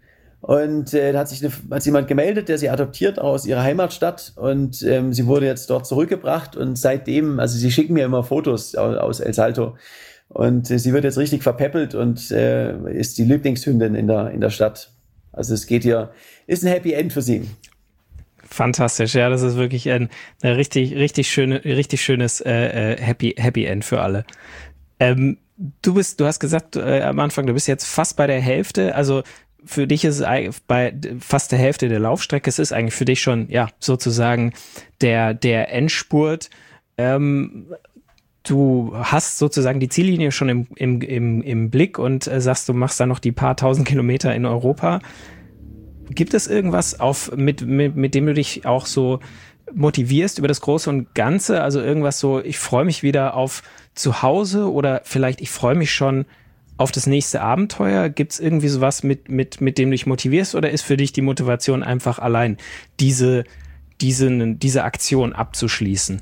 Speaker 3: Und äh, da hat sich, eine, hat sich jemand gemeldet, der sie adoptiert aus ihrer Heimatstadt. Und ähm, sie wurde jetzt dort zurückgebracht. Und seitdem, also sie schicken mir immer Fotos aus, aus El Salto. Und äh, sie wird jetzt richtig verpäppelt und äh, ist die Lieblingshündin in der, in der Stadt. Also es geht hier, ist ein Happy End für sie.
Speaker 1: Fantastisch, ja, das ist wirklich ein, ein richtig, richtig schöne, richtig schönes äh, Happy, Happy End für alle. Ähm, du bist, du hast gesagt äh, am Anfang, du bist jetzt fast bei der Hälfte, also für dich ist es bei fast der Hälfte der Laufstrecke, es ist eigentlich für dich schon, ja, sozusagen der, der Endspurt. Ähm, du hast sozusagen die Ziellinie schon im, im, im, im Blick und äh, sagst, du machst dann noch die paar tausend Kilometer in Europa. Gibt es irgendwas, auf, mit, mit, mit dem du dich auch so motivierst über das Große und Ganze? Also irgendwas so, ich freue mich wieder auf zu Hause oder vielleicht ich freue mich schon auf das nächste Abenteuer? Gibt es irgendwie sowas, mit, mit, mit dem du dich motivierst oder ist für dich die Motivation einfach allein, diese, diese, diese Aktion abzuschließen?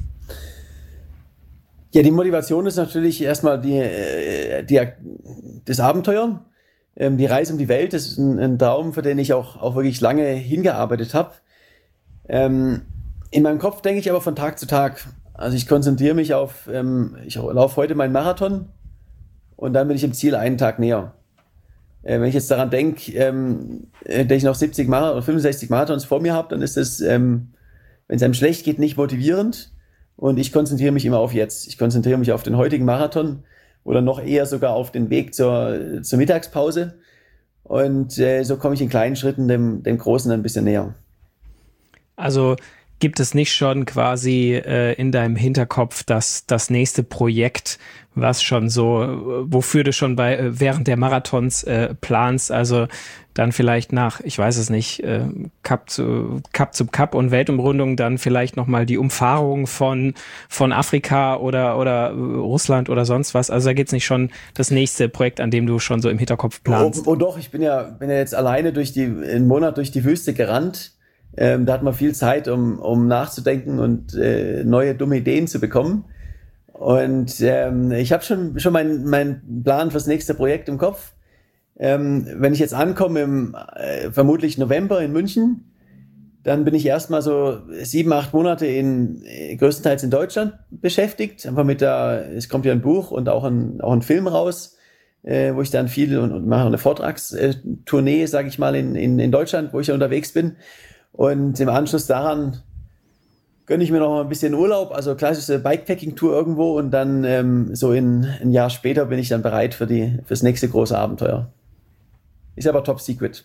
Speaker 3: Ja, die Motivation ist natürlich erstmal die, die, das Abenteuer. Die Reise um die Welt ist ein, ein Traum, für den ich auch, auch wirklich lange hingearbeitet habe. Ähm, in meinem Kopf denke ich aber von Tag zu Tag. Also ich konzentriere mich auf, ähm, ich laufe heute meinen Marathon und dann bin ich im Ziel einen Tag näher. Äh, wenn ich jetzt daran denke, ähm, dass ich noch siebzig Marathon oder fünfundsechzig Marathons vor mir habe, dann ist das, ähm, wenn es einem schlecht geht, nicht motivierend. Und ich konzentriere mich immer auf jetzt. Ich konzentriere mich auf den heutigen Marathon oder noch eher sogar auf den Weg zur, zur Mittagspause. Und äh, so komme ich in kleinen Schritten dem, dem Großen ein bisschen näher.
Speaker 1: Also gibt es nicht schon quasi äh, in deinem Hinterkopf das, das nächste Projekt, was schon so, wofür du schon bei äh, während der Marathons äh, planst, also dann vielleicht nach, ich weiß es nicht, äh, Cup zu Cup zu Cup und Weltumrundung, dann vielleicht nochmal die Umfahrung von, von Afrika oder, oder Russland oder sonst was. Also da gibt's nicht schon das nächste Projekt, an dem du schon so im Hinterkopf planst.
Speaker 3: Oh, oh doch, ich bin ja, bin ja jetzt alleine durch die, einen Monat durch die Wüste gerannt. Ähm, da hat man viel Zeit, um, um nachzudenken und äh, neue dumme Ideen zu bekommen. Und ähm, ich habe schon, schon meinen mein Plan fürs nächste Projekt im Kopf. Ähm, wenn ich jetzt ankomme im äh, vermutlich November in München, dann bin ich erstmal so sieben, acht Monate in äh, größtenteils in Deutschland beschäftigt. Einfach mit der, es kommt ja ein Buch und auch ein, auch ein Film raus, äh, wo ich dann viel und, und mache eine Vortragstournee, sage ich mal, in, in, in Deutschland, wo ich ja unterwegs bin. Und im Anschluss daran gönne ich mir noch mal ein bisschen Urlaub, also klassische Bikepacking-Tour irgendwo und dann ähm, so in ein Jahr später bin ich dann bereit für die fürs nächste große Abenteuer. Ist aber top secret.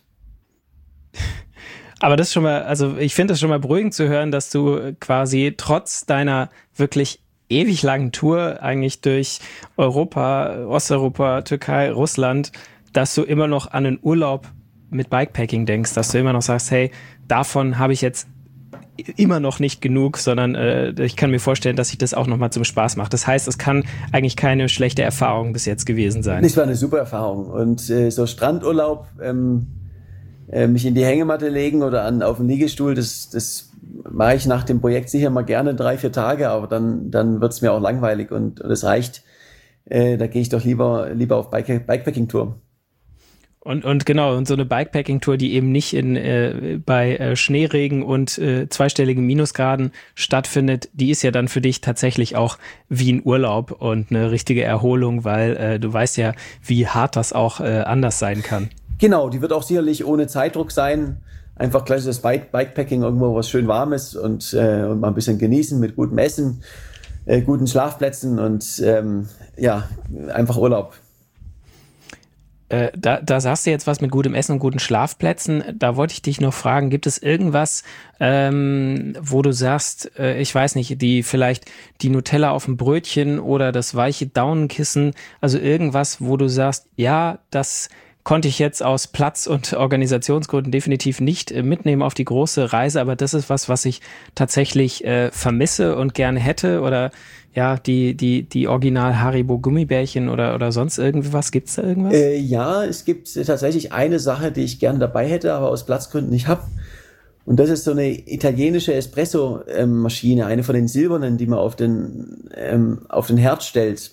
Speaker 1: Aber das ist schon mal, also ich finde es schon mal beruhigend zu hören, dass du quasi trotz deiner wirklich ewig langen Tour eigentlich durch Europa, Osteuropa, Türkei, Russland, dass du immer noch an einen Urlaub mit Bikepacking denkst, dass du immer noch sagst, hey, davon habe ich jetzt immer noch nicht genug, sondern äh, ich kann mir vorstellen, dass sich das auch nochmal zum Spaß macht. Das heißt, es kann eigentlich keine schlechte Erfahrung bis jetzt gewesen sein.
Speaker 3: Es war eine super Erfahrung und äh, so Strandurlaub, ähm, äh, mich in die Hängematte legen oder an, auf den Liegestuhl, das, das mache ich nach dem Projekt sicher mal gerne drei, vier Tage, aber dann, dann wird es mir auch langweilig und es reicht. Äh, da gehe ich doch lieber, lieber auf Bike, Bikepacking-Tour.
Speaker 1: Und, und genau, und so eine Bikepacking-Tour, die eben nicht in, äh, bei äh, Schneeregen und äh, zweistelligen Minusgraden stattfindet, die ist ja dann für dich tatsächlich auch wie ein Urlaub und eine richtige Erholung, weil äh, du weißt ja, wie hart das auch äh, anders sein kann.
Speaker 3: Genau, die wird auch sicherlich ohne Zeitdruck sein. Einfach klassisches Bike- Bikepacking, irgendwo was schön Warmes und, äh, und mal ein bisschen genießen mit gutem Essen, äh, guten Schlafplätzen und ähm, ja, einfach Urlaub.
Speaker 1: Äh, da, da sagst du jetzt was mit gutem Essen und guten Schlafplätzen. Da wollte ich dich noch fragen, gibt es irgendwas, ähm, wo du sagst, äh, ich weiß nicht, die vielleicht die Nutella auf dem Brötchen oder das weiche Daunenkissen, also irgendwas, wo du sagst, ja, das konnte ich jetzt aus Platz- und Organisationsgründen definitiv nicht äh, mitnehmen auf die große Reise, aber das ist was, was ich tatsächlich äh, vermisse und gerne hätte oder ja, die, die, die Original Haribo Gummibärchen oder, oder sonst irgendwas? Gibt's da irgendwas?
Speaker 3: Äh, ja, es gibt tatsächlich eine Sache, die ich gerne dabei hätte, aber aus Platzgründen nicht hab. Und das ist so eine italienische Espresso-Maschine, eine von den silbernen, die man auf den, ähm, auf den Herd stellt.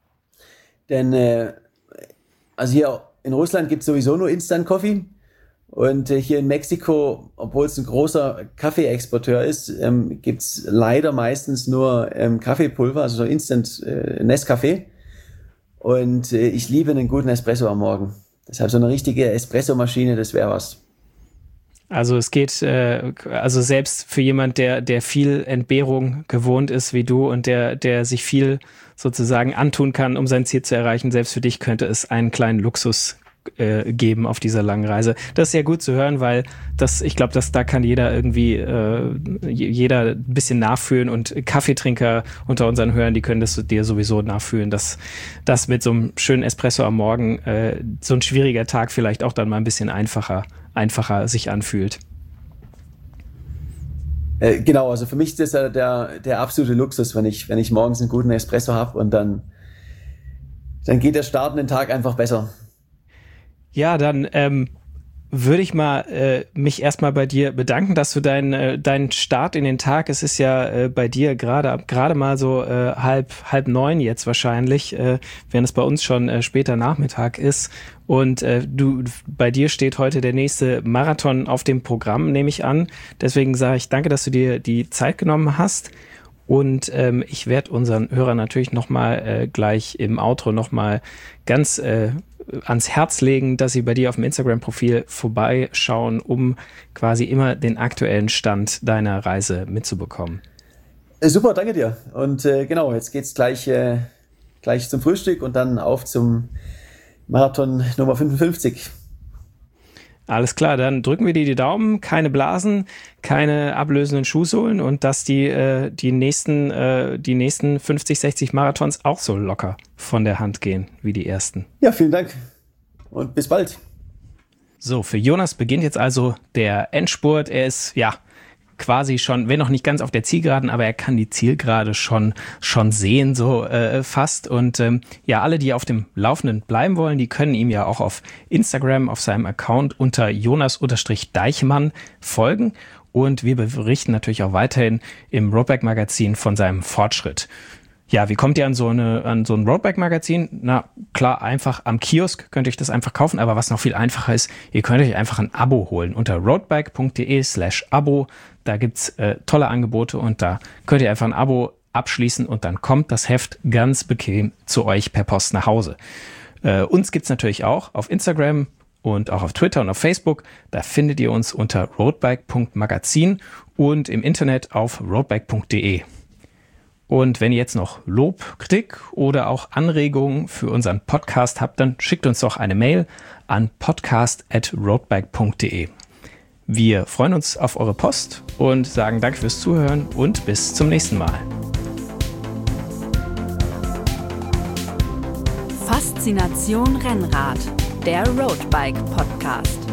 Speaker 3: Denn, äh, also hier in Russland gibt's sowieso nur Instant Coffee. Und äh, hier in Mexiko, obwohl es ein großer Kaffeeexporteur ist, ähm, gibt's leider meistens nur ähm, Kaffeepulver, also so Instant äh, Nescafé. Und äh, ich liebe einen guten Espresso am Morgen. Deshalb so eine richtige Espresso-Maschine, das wäre was.
Speaker 1: Also es geht, äh, also selbst für jemand, der, der viel Entbehrung gewohnt ist wie du und der, der sich viel sozusagen antun kann, um sein Ziel zu erreichen, selbst für dich könnte es einen kleinen Luxus äh, geben auf dieser langen Reise. Das ist sehr gut zu hören, weil das, ich glaube, dass da kann jeder irgendwie, äh, jeder ein bisschen nachfühlen und Kaffeetrinker unter unseren Hörern, die können das dir sowieso nachfühlen, dass das mit so einem schönen Espresso am Morgen äh, so ein schwieriger Tag vielleicht auch dann mal ein bisschen einfacher einfacher sich anfühlt.
Speaker 3: Äh, genau, also für mich ist das ja der, der absolute Luxus, wenn ich, wenn ich morgens einen guten Espresso habe und dann, dann geht der Start in den Tag einfach besser.
Speaker 1: Ja, dann ähm, würde ich mal äh, mich erstmal bei dir bedanken, dass du deinen äh, deinen Start in den Tag, es ist ja äh, bei dir gerade gerade mal so äh, halb halb neun jetzt wahrscheinlich, äh, während es bei uns schon äh, später Nachmittag ist. Und äh, du, bei dir steht heute der nächste Marathon auf dem Programm, nehme ich an. Deswegen sage ich danke, dass du dir die Zeit genommen hast. Und ähm, ich werde unseren Hörern natürlich nochmal äh, gleich im Outro nochmal ganz äh, ans Herz legen, dass sie bei dir auf dem Instagram-Profil vorbeischauen, um quasi immer den aktuellen Stand deiner Reise mitzubekommen.
Speaker 3: Äh, super, danke dir. Und äh, genau, jetzt geht's gleich, äh, gleich zum Frühstück und dann auf zum Marathon Nummer fünfundfünfzig.
Speaker 1: Alles klar, dann drücken wir dir die Daumen, keine Blasen, keine ablösenden Schuhsohlen und dass die, äh, die, nächsten, äh, die nächsten fünfzig, sechzig Marathons auch so locker von der Hand gehen wie die ersten.
Speaker 3: Ja, vielen Dank und bis bald.
Speaker 1: So, für Jonas beginnt jetzt also der Endspurt. Er ist, ja, quasi schon, wenn noch nicht ganz auf der Zielgeraden, aber er kann die Zielgerade schon schon sehen, so äh, fast. Und ähm, ja, alle, die auf dem Laufenden bleiben wollen, die können ihm ja auch auf Instagram, auf seinem Account unter Jonas-Deichmann folgen. Und wir berichten natürlich auch weiterhin im Roadbike-Magazin von seinem Fortschritt. Ja, wie kommt ihr an so eine an so ein Roadbike-Magazin? Na klar, einfach am Kiosk könnt ihr euch das einfach kaufen, aber was noch viel einfacher ist, ihr könnt euch einfach ein Abo holen unter roadbike.de slash Abo. Da gibt's äh, tolle Angebote und da könnt ihr einfach ein Abo abschließen und dann kommt das Heft ganz bequem zu euch per Post nach Hause. Äh, uns gibt's natürlich auch auf Instagram und auch auf Twitter und auf Facebook. Da findet ihr uns unter roadbike punkt magazin und im Internet auf roadbike punkt de. Und wenn ihr jetzt noch Lob, Kritik oder auch Anregungen für unseren Podcast habt, dann schickt uns doch eine Mail an podcast at roadbike punkt de. Wir freuen uns auf eure Post und sagen danke fürs Zuhören und bis zum nächsten Mal.
Speaker 2: Faszination Rennrad, der Roadbike Podcast.